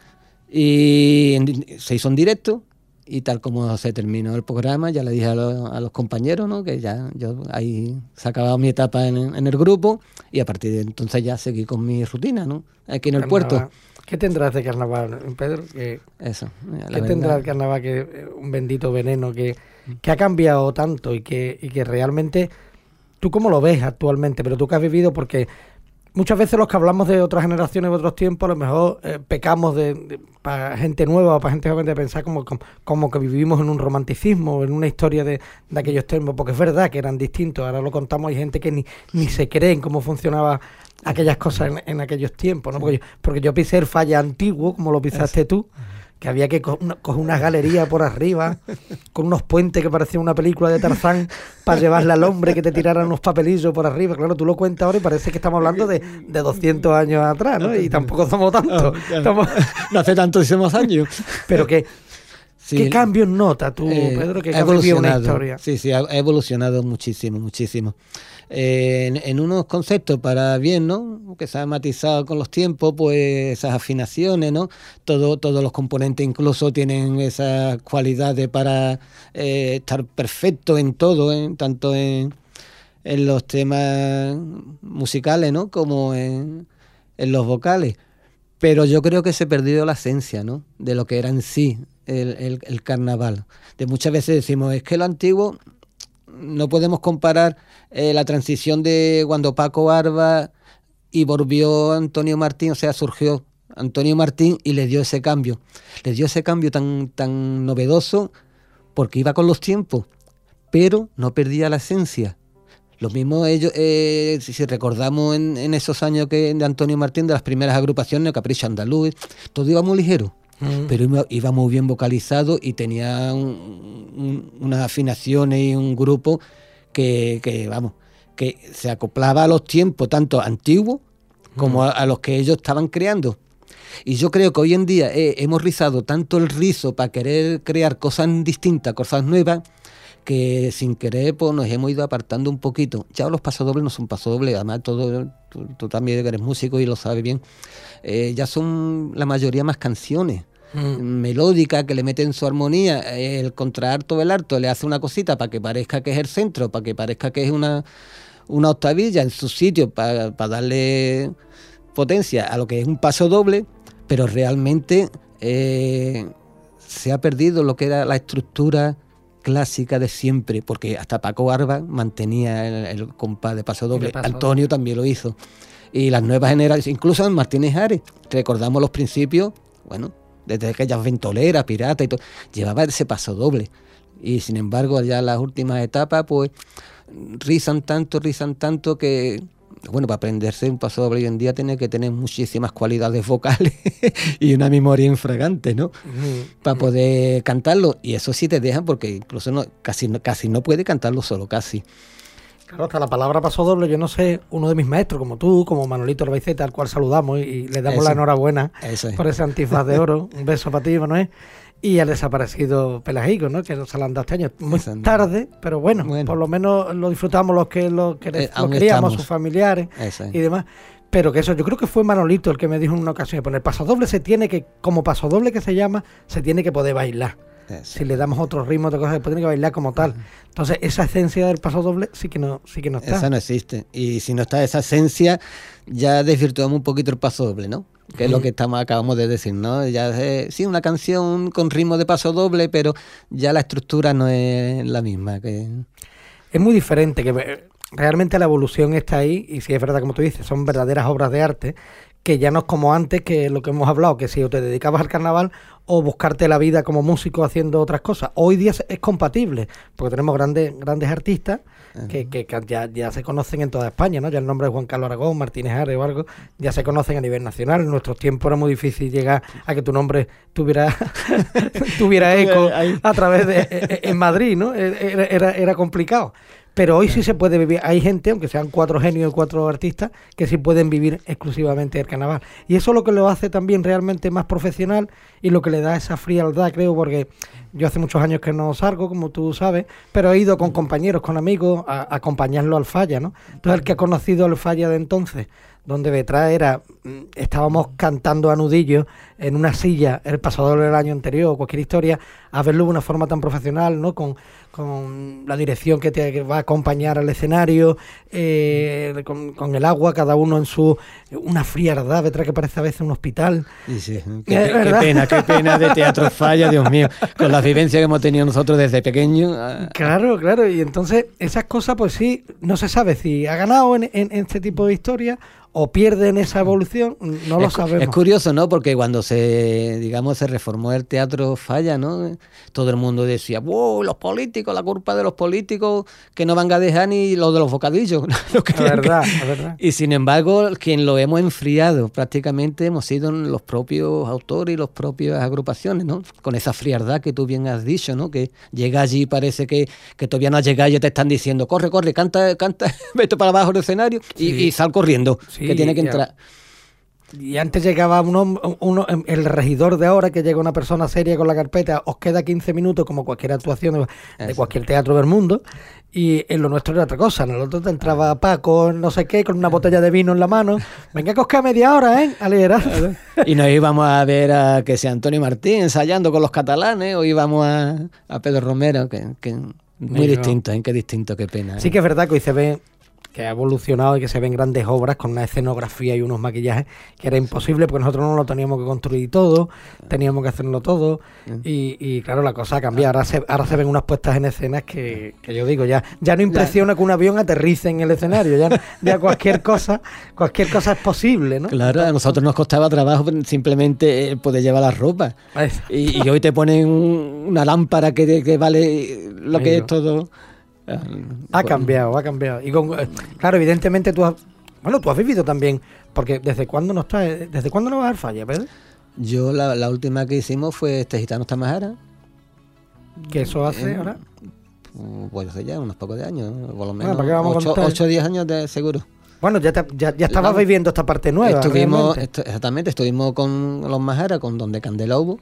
y se hizo en directo. Y tal como se terminó el programa, ya le dije a los compañeros, ¿no? Que ya yo ahí se ha acabado mi etapa en el grupo, y a partir de entonces ya seguí con mi rutina, ¿no? Aquí en el puerto. ¿Qué tendrás de carnaval, Pedro? Eso. ¿Qué tendrá el carnaval? Que un bendito veneno que ha cambiado tanto y que realmente... ¿Tú cómo lo ves actualmente? Pero tú que has vivido, porque... Muchas veces los que hablamos de otras generaciones, de otros tiempos, a lo mejor pecamos para gente nueva o para gente joven de pensar como que vivimos en un romanticismo, en una historia de aquellos tiempos, porque es verdad que eran distintos. Ahora lo contamos, hay gente que ni se cree en cómo funcionaba aquellas cosas en aquellos tiempos, ¿no? Porque yo pisé el falla antiguo, como lo pisaste tú, que había que coger unas galerías por arriba, con unos puentes que parecían una película de Tarzán, para llevarle al hombre que te tiraran unos papelillos por arriba. Claro, tú lo cuentas ahora y parece que estamos hablando de 200 años atrás, ¿no? Y tampoco somos tantos. No hace tantísimos años. Pero ¿qué cambios notas tú, Pedro, que has vivido una historia? Sí, ha evolucionado muchísimo, muchísimo. En unos conceptos para bien, ¿no? Que se ha matizado con los tiempos, pues esas afinaciones, ¿no? Todos los componentes incluso tienen esas cualidades para estar perfectos en todo, tanto en los temas musicales, ¿no? Como en los vocales. Pero yo creo que se perdió la esencia, ¿no? De lo que era en sí el carnaval. De muchas veces decimos, es que lo antiguo no podemos comparar la transición de cuando Paco Barba y volvió Antonio Martín, o sea, surgió Antonio Martín y le dio ese cambio tan novedoso, porque iba con los tiempos, pero no perdía la esencia. Lo mismo ellos, si recordamos en esos años que de Antonio Martín, de las primeras agrupaciones, Capricho Andaluz, todo iba muy ligero. Pero iba muy bien vocalizado y tenía unas afinaciones y un grupo que se acoplaba a los tiempos, tanto antiguos como a los que ellos estaban creando. Y yo creo que hoy en día hemos rizado tanto el rizo para querer crear cosas distintas, cosas nuevas, que sin querer pues nos hemos ido apartando un poquito. Ya los pasodobles no son pasodobles, además tú también eres músico y lo sabes bien, ya son la mayoría más canciones melódicas que le meten su armonía. El contralto, el alto le hace una cosita para que parezca que es el centro, para que parezca que es una octavilla en su sitio, para darle potencia a lo que es un pasodoble, pero realmente se ha perdido lo que era la estructura clásica de siempre, porque hasta Paco Barba mantenía el compás de pasodoble. Antonio también lo hizo, y las nuevas generaciones, incluso en Martínez Ares, recordamos los principios, bueno, desde aquellas ventoleras, piratas y todo, llevaba ese pasodoble, y sin embargo ya las últimas etapas pues rizan tanto que, bueno, para aprenderse un pasodoble hoy en día tiene que tener muchísimas cualidades vocales y una memoria infragante, ¿no? Para poder cantarlo, y eso sí te dejan, porque incluso casi no puede cantarlo solo, casi. Claro, hasta la palabra pasodoble, yo no sé, uno de mis maestros, como tú, como Manolito Albaiceta, al cual saludamos y le damos la enhorabuena por ese antifaz de oro. Un beso para ti, Manuel. Y al desaparecido Pelajico, ¿no? Que se lo han dado este año. Muy tarde, pero bueno, por lo menos lo disfrutamos los que queríamos, sus familiares y demás. Pero que eso, yo creo que fue Manolito el que me dijo en una ocasión, pues el pasodoble como pasodoble que se llama, se tiene que poder bailar. Si le damos otros ritmos de cosas, después tiene que bailar como tal. Entonces, esa esencia del pasodoble sí que no está. Esa no existe. Y si no está esa esencia, ya desvirtuamos un poquito el pasodoble, ¿no? Que es lo que acabamos de decir, ¿no? Ya sí, una canción con ritmo de pasodoble, pero ya la estructura no es la misma. Es muy diferente, que realmente la evolución está ahí, y si es verdad, como tú dices, son verdaderas obras de arte, que ya no es como antes, que lo que hemos hablado, que si o te dedicabas al carnaval o buscarte la vida como músico haciendo otras cosas. Hoy día es compatible, porque tenemos grandes artistas que ya se conocen en toda España, ¿no? Ya el nombre de Juan Carlos Aragón, Martínez Ares o algo, ya se conocen a nivel nacional. En nuestros tiempos era muy difícil llegar a que tu nombre tuviera eco a través de en Madrid, ¿no? Era complicado. Pero hoy sí se puede vivir. Hay gente, aunque sean 4 genios y 4 artistas, que sí pueden vivir exclusivamente del carnaval. Y eso es lo que lo hace también realmente más profesional y lo que le da esa frialdad, creo, porque yo hace muchos años que no salgo, como tú sabes, pero he ido con compañeros, con amigos, a acompañarlo al falla, ¿no? Entonces, el que ha conocido el falla de entonces, donde detrás estábamos cantando a nudillo en una silla el pasador del año anterior o cualquier historia, a verlo de una forma tan profesional, ¿no? Con la dirección que va a acompañar al escenario, con el agua, cada uno en una frialdad detrás que parece a veces un hospital. Sí. Qué pena de Teatro Falla, Dios mío, con la vivencia que hemos tenido nosotros desde pequeños. Claro, y entonces esas cosas, pues sí, no se sabe si ha ganado en este tipo de historia o pierde en esa evolución, no lo sabemos. Es curioso, ¿no? Porque cuando se reformó el Teatro Falla, ¿no? Todo el mundo decía, wow, los políticos, la culpa de los políticos, que no van a dejar ni lo de los bocadillos. Es verdad. Y sin embargo, quien lo hemos enfriado prácticamente hemos sido los propios autores y las propias agrupaciones, ¿no? Con esa frialdad que tú bien has dicho, ¿no? Que llega allí y parece que todavía no has llegado y ya te están diciendo, corre, canta, vete para abajo del escenario y sal corriendo. Sí, que tiene que entrar. Y antes llegaba el regidor de ahora, que llega una persona seria con la carpeta, os queda 15 minutos como cualquier actuación de cualquier teatro del mundo, y en lo nuestro era otra cosa. En el otro te entraba Paco, no sé qué, con una botella de vino en la mano, venga que os queda media hora, a liderar. Y nos íbamos a ver a que sea Antonio Martín ensayando con los catalanes, o íbamos a Pedro Romero, que muy distinto, qué distinto, qué pena. Sí que es verdad que hoy se ve que ha evolucionado y que se ven grandes obras con una escenografía y unos maquillajes que era imposible porque nosotros no lo teníamos que construir todo, teníamos que hacerlo todo y claro, la cosa ha cambiado. Ahora se ven unas puestas en escenas que yo digo, ya no impresiona que un avión aterrice en el escenario, ya cualquier cosa es posible, ¿no? Claro, a nosotros nos costaba trabajo simplemente poder llevar la ropa y hoy te ponen una lámpara que vale lo que es todo. Ha cambiado. Y claro, evidentemente tú has vivido también, porque ¿desde cuándo no vas al falla, Pedro? Yo la última que hicimos fue Este Gitano Está Majara. ¿Qué eso hace ahora? Pues hace ya unos pocos de años, por lo menos 8 o 10 años de seguro. Bueno, ya estabas viviendo esta parte nueva. Estuvimos con los Majara, con Don de Candela hubo.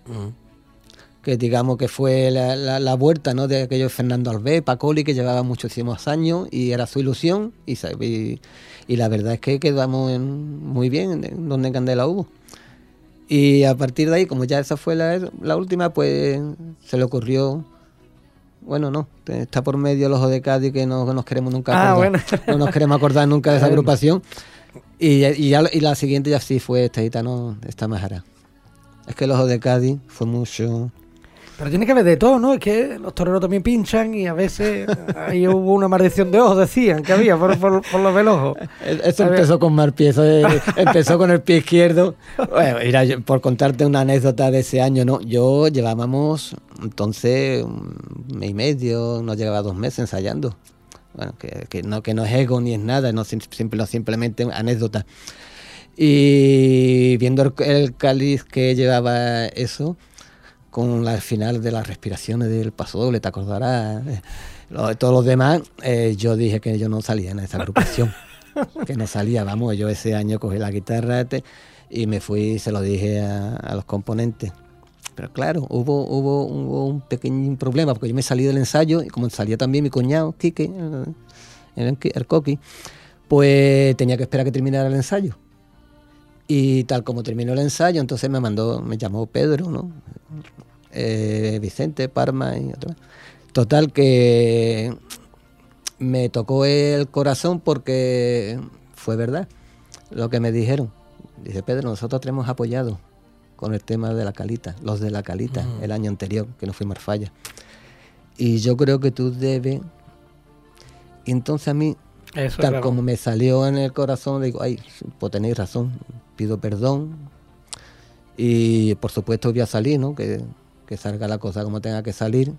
Que digamos que fue la vuelta, ¿no? De aquellos Fernando Albé, Pacoli, que llevaba muchísimos años y era su ilusión y la verdad es que quedamos muy bien en donde Candela hubo. Y a partir de ahí, como ya esa fue la última, pues se le ocurrió, bueno, no, está por medio el Ojo de Cádiz, que no nos queremos nunca acordar. Bueno. No nos queremos acordar nunca de esa agrupación. Y la siguiente ya sí fue Este Gitano Está Majara. Es que el Ojo de Cádiz fue mucho... Pero tiene que haber de todo, ¿no? Es que los toreros también pinchan y a veces ahí hubo una maldición de ojos, decían que había por los del ojo. Eso empezó con mal pie, empezó con el pie izquierdo. Bueno, mira, por contarte una anécdota de ese año, ¿no? Llevábamos entonces 1 mes y medio, no llegaba 2 meses ensayando. Bueno, que no es ego ni es nada, simplemente anécdota. Y viendo el cáliz que llevaba eso, con el final de las respiraciones del paso doble, te acordarás. Todos los demás, yo dije que yo no salía en esa agrupación, que no salía, vamos, yo ese año cogí la guitarra y me fui y se lo dije a los componentes. Pero claro, hubo un pequeño problema, porque yo me salí del ensayo, y como salía también mi cuñado, Quique, el Coqui, pues tenía que esperar a que terminara el ensayo. Y tal como terminó el ensayo, entonces me llamó Pedro, ¿no? Vicente, Parma y otro. Total que me tocó el corazón porque fue verdad lo que me dijeron. Dice, Pedro, nosotros te hemos apoyado con el tema de la Calita, los de la Calita, el año anterior, que no fuimos falla. Y yo creo que tú debes... Y entonces a mí, Eso tal claro. como me salió en el corazón, digo, ay, pues tenéis razón, pido perdón. Y por supuesto voy a salir, ¿no? Que salga la cosa como tenga que salir.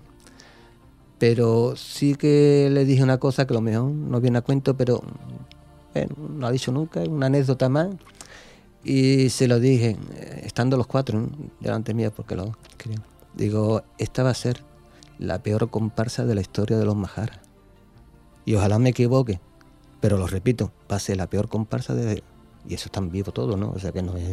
Pero sí que le dije una cosa que a lo mejor no viene a cuento, pero no ha dicho nunca, una anécdota más. Y se lo dije, estando los cuatro, ¿no? Delante mía, porque lo quería. Digo, esta va a ser la peor comparsa de la historia de los Majaras. Y ojalá me equivoque, pero lo repito, va a ser la peor comparsa de... Y eso está en vivo todo, ¿no? O sea que no es...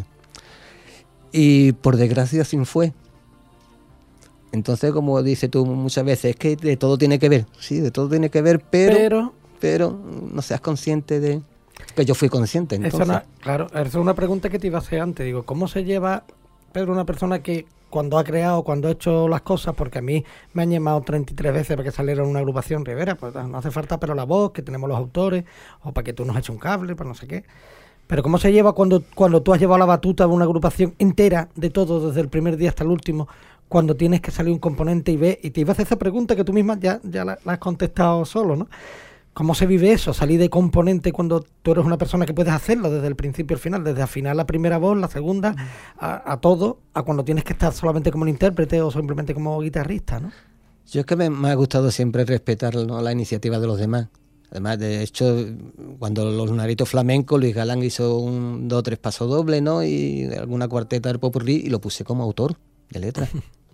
Y por desgracia así fue. Entonces, como dices tú muchas veces, es que de todo tiene que ver. Sí, de todo tiene que ver, pero no seas consciente de... Que yo fui consciente, entonces. Claro, esa es una pregunta que te iba a hacer antes. Digo, ¿cómo se lleva, Pedro, una persona que cuando ha creado, cuando ha hecho las cosas, porque a mí me han llamado 33 veces para que saliera una agrupación Rivera, pues no hace falta, pero la voz, que tenemos los autores, o para que tú nos eches un cable, para no sé qué. Pero ¿cómo se lleva cuando tú has llevado la batuta de una agrupación entera, de todo, desde el primer día hasta el último, cuando tienes que salir un componente y ves, y te iba a hacer esa pregunta que tú misma ya la has contestado solo, ¿no? ¿Cómo se vive eso? Salir de componente cuando tú eres una persona que puedes hacerlo desde el principio al final, desde afinar la primera voz, la segunda, a todo, a cuando tienes que estar solamente como un intérprete o simplemente como guitarrista, ¿no? Yo es que me ha gustado siempre respetar, ¿no?, la iniciativa de los demás. Además, de hecho, cuando los Lunaritos Flamencos, Luis Galán hizo 2 o 3 pasodobles, ¿no?, y alguna cuarteta del popurrí, y lo puse como autor de letras.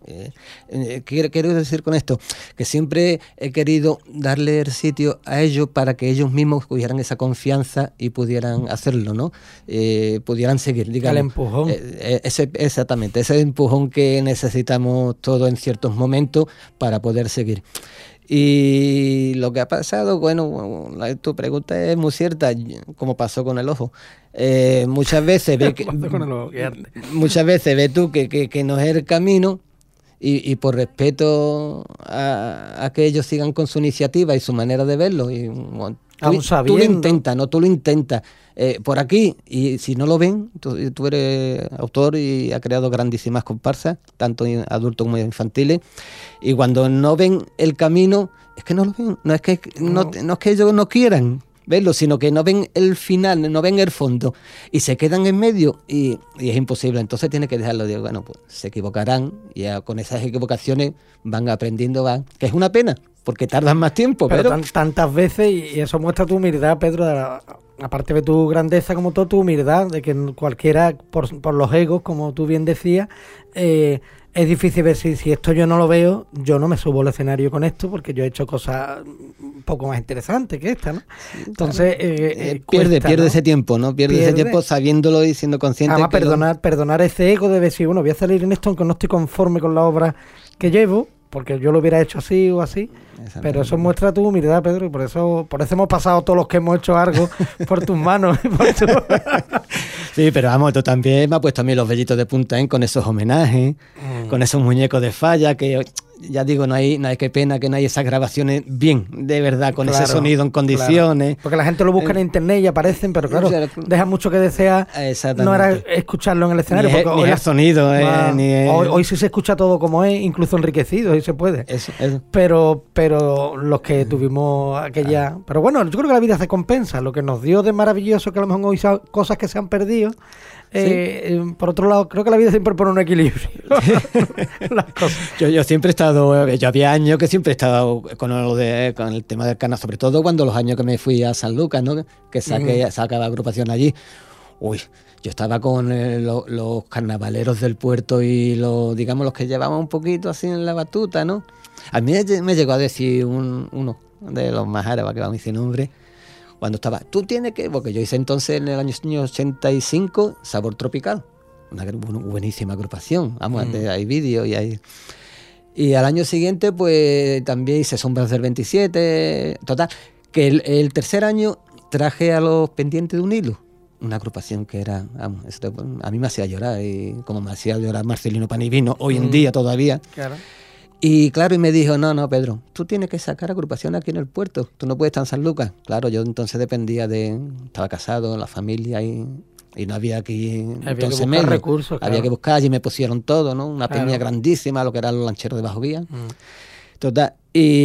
Quiero decir con esto que siempre he querido darle el sitio a ellos para que ellos mismos tuvieran esa confianza y pudieran hacerlo, ¿no? Pudieran seguir, digamos. El empujón. Exactamente, ese empujón que necesitamos todos en ciertos momentos para poder seguir. Y lo que ha pasado, bueno, tu pregunta es muy cierta, como pasó con el ojo. Muchas veces ves tú que no es el camino. Y por respeto a que ellos sigan con su iniciativa y su manera de verlo, y tú lo intentas, ¿no? Tú lo intentas por aquí, y si no lo ven, tú eres autor y has creado grandísimas comparsas, tanto adultos como infantiles, y cuando no ven el camino, es que no lo ven, no es que ellos no quieran verlo, sino que no ven el final, no ven el fondo, y se quedan en medio, y es imposible. Entonces tienes que dejarlo. Digo, bueno, pues se equivocarán, y con esas equivocaciones van aprendiendo, que es una pena, porque tardan más tiempo. Pero tantas veces, y eso muestra tu humildad, Pedro, aparte de tu grandeza, como todo, tu humildad, de que cualquiera, por los egos, como tú bien decías, es difícil ver si esto yo no lo veo, yo no me subo al escenario con esto, porque yo he hecho cosas un poco más interesantes que esta, ¿no? Entonces, pierde ¿no? ese tiempo, ¿no? Pierde ese tiempo sabiéndolo y siendo consciente. Además, perdonar ese ego de decir, bueno, voy a salir en esto aunque no estoy conforme con la obra que llevo, porque yo lo hubiera hecho así o así, pero eso muestra tu humildad, Pedro, y por eso hemos pasado todos los que hemos hecho algo por tus manos. Sí, pero vamos, tú también me has puesto a mí los vellitos de punta con esos homenajes, con esos muñecos de falla, que ya digo, no hay que pena que no hay esas grabaciones bien, de verdad, con ese sonido en condiciones. Claro. Porque la gente lo busca en internet y aparecen, pero claro, deja mucho que desear. No era escucharlo en el escenario. Ni el sonido. Hoy sí se escucha todo como es, incluso enriquecido, y se puede. Eso. Pero los que tuvimos aquella... Pero bueno, yo creo que la vida se compensa. Lo que nos dio de maravilloso, que a lo mejor hoy son cosas que se han perdido. Por otro lado, creo que la vida siempre pone un equilibrio. Las cosas. Yo siempre he estado, yo había años que siempre he estado con el tema del Cana, sobre todo cuando los años que me fui a San Lucas, ¿no? Que sacaba agrupación allí. Uy, yo estaba con los carnavaleros del puerto y digamos los que llevaban un poquito así en la batuta, ¿no? A mí me llegó a decir uno de los más árabes, que va a decir nombre, cuando estaba, tú tienes que, porque yo hice entonces en el año 85 Sabor Tropical, una buenísima agrupación, vamos, hay vídeos y hay... Y al año siguiente, pues también hice Sombras del 27, total, que el tercer año traje a Los Pendientes de un Hilo, una agrupación que era, vamos, esto a mí me hacía llorar, y como me hacía llorar Marcelino Panivino, hoy en día todavía. Claro. Y claro, y me dijo, no, Pedro, tú tienes que sacar agrupación aquí en el puerto, tú no puedes estar en San Lucas. Claro, yo entonces dependía estaba casado, la familia y no había aquí entonces que buscar recursos, claro. Había que buscar, allí me pusieron todo, ¿no? Una peña grandísima, lo que eran los lancheros de bajo vía. Total,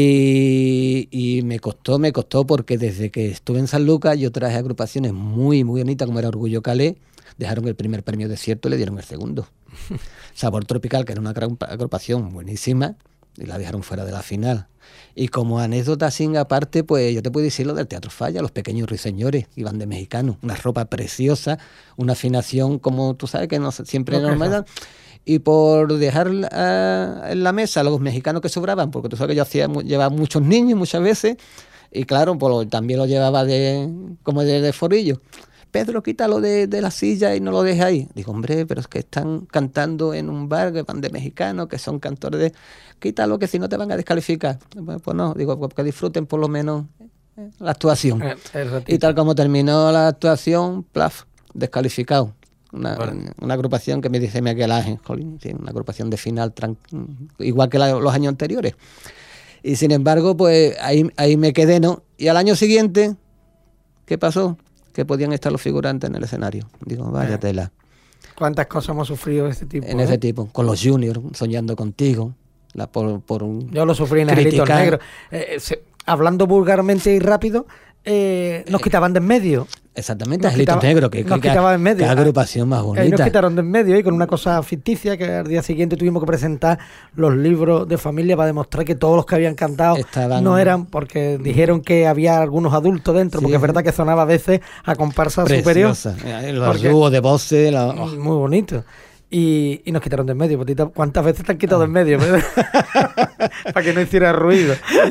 y me costó porque desde que estuve en San Lucas yo traje agrupaciones muy, muy bonitas, como era Orgullo Calé, dejaron el primer premio desierto y le dieron el segundo. Sabor Tropical, que era una agrupación buenísima, y la dejaron fuera de la final. Y como anécdota sin aparte, pues yo te puedo decir lo del Teatro Falla, Los Pequeños Ruiseñores, iban de mexicano, una ropa preciosa, una afinación como tú sabes que no siempre normal. Y por dejar en la mesa a los mexicanos que sobraban, porque tú sabes que yo llevaba muchos niños muchas veces, y claro, pues también lo llevaba como de forillo. Pedro, quítalo de la silla y no lo dejes ahí. Digo, hombre, pero es que están cantando en un bar que van de mexicanos, que son cantores de... Quítalo, que si no te van a descalificar. Pues no, digo, que disfruten por lo menos la actuación. Y tal como terminó la actuación, plaf, descalificado. Una agrupación que me dice Miguel Ángel, sí, una agrupación de final, igual que los años anteriores. Y sin embargo, pues ahí me quedé, ¿no? Y al año siguiente, ¿qué pasó? Que podían estar los figurantes en el escenario. Digo, vaya tela. ¿Cuántas cosas hemos sufrido de este tipo? En ese tipo, con los juniors, Soñando Contigo. Yo lo sufrí en Angelitos Negros. Hablando vulgarmente y rápido, nos quitaban de en medio. Exactamente, Angelitos Negros, que quitaban en medio. Qué agrupación más bonita. Y nos quitaron de en medio y con una cosa ficticia que al día siguiente tuvimos que presentar los libros de familia para demostrar que todos los que habían cantado no eran, porque dijeron que había algunos adultos dentro, porque es verdad que sonaba a veces a comparsa preciosa. Superior. Los dúos de voces. Muy bonito. Y nos quitaron de en medio. ¿Cuántas veces te han quitado de en medio? Para que no hiciera ruido.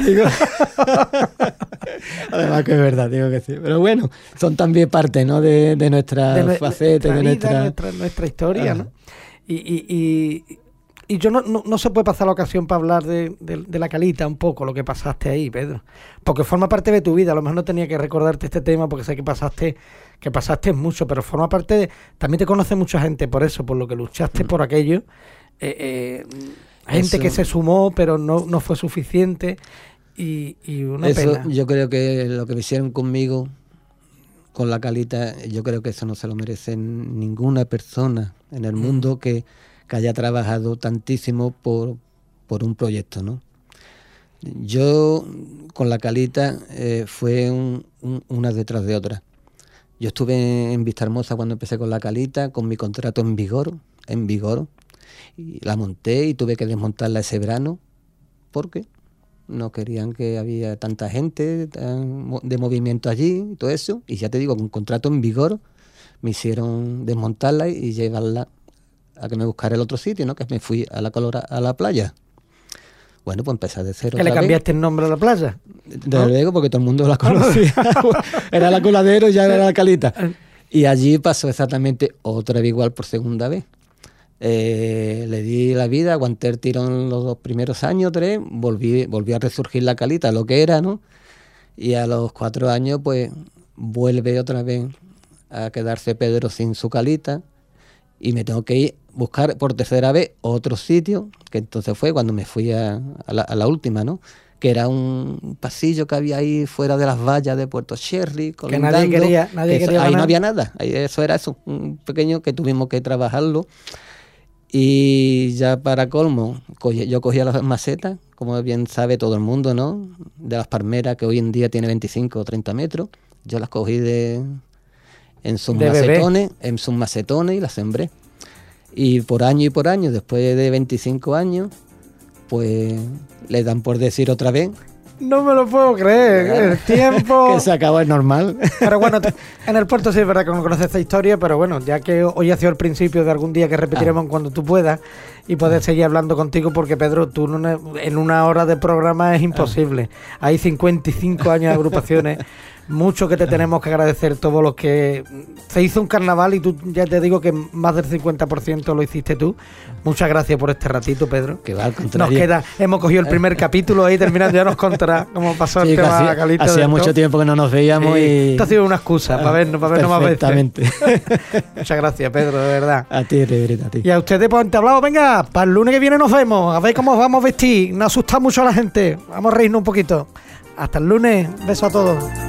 Además que es verdad, digo que sí. Pero bueno, son también parte, ¿no? de nuestras facetas, de nuestra historia, ¿no? Y yo no se puede pasar la ocasión para hablar de la Calita un poco, lo que pasaste ahí, Pedro. Porque forma parte de tu vida. A lo mejor no tenía que recordarte este tema porque sé que pasaste mucho, pero forma parte también te conoce mucha gente por eso, por lo que luchaste por aquello. Gente que se sumó, pero no fue suficiente y una pena. Yo creo que lo que me hicieron conmigo, con la Calita, yo creo que eso no se lo merece ninguna persona en el mundo que haya trabajado tantísimo por un proyecto, ¿no? Yo con la Calita fue una detrás de otra. Yo estuve en Vista Hermosa cuando empecé con la Calita, con mi contrato en vigor, y la monté y tuve que desmontarla ese verano porque no querían que había tanta gente de movimiento allí y todo eso. Y ya te digo, con contrato en vigor me hicieron desmontarla y llevarla a que me buscara el otro sitio, ¿no? Que me fui a la playa. Bueno, pues empecé de cero. ¿Que le cambiaste el nombre a la playa? Desde luego, porque todo el mundo la conocía. Era la Coladero y ya era la Calita. Y allí pasó exactamente otra vez igual por segunda vez. Le di la vida, aguanté el tirón los 2 primeros años, 3, volví a resurgir la Calita, lo que era, ¿no? Y a los 4 años, pues, vuelve otra vez a quedarse Pedro sin su Calita y me tengo que ir buscar por tercera vez otro sitio, que entonces fue cuando me fui a la última, ¿no? Que era un pasillo que había ahí fuera de las vallas de Puerto Cherry, que nadie quería ahí no había nada, ahí eso era un pequeño que tuvimos que trabajarlo. Y ya para colmo, yo cogía las macetas, como bien sabe todo el mundo, ¿no? De las palmeras, que hoy en día tiene 25 o 30 metros, yo las cogí en sus macetones y las sembré. Y por año, después de 25 años, pues le dan por decir otra vez No me lo puedo creer. El tiempo... Que se acabó, es normal. Pero bueno, en el puerto sí es verdad que no conoces esta historia, pero bueno, ya que hoy ha sido el principio de algún día que repetiremos cuando tú puedas y poder seguir hablando contigo, porque Pedro, tú en una hora de programa es imposible. Hay 55 años de agrupaciones. Mucho que te tenemos que agradecer todos los que... Se hizo un carnaval y tú ya te digo que más del 50% lo hiciste tú. Muchas gracias por este ratito, Pedro. Que va, al contrario. Hemos cogido el primer capítulo ahí terminando, ya nos contará cómo pasó el tema de la Calita. Hacía mucho tiempo que no nos veíamos y... Esto ha sido una excusa para vernos más veces. Perfectamente. Muchas gracias, Pedro, de verdad. A ti, Riverita, a ti. Y a ustedes por entablado, venga, para el lunes que viene nos vemos. A ver cómo vamos a vestir. No asusta mucho a la gente. Vamos a reírnos un poquito. Hasta el lunes. Beso a todos.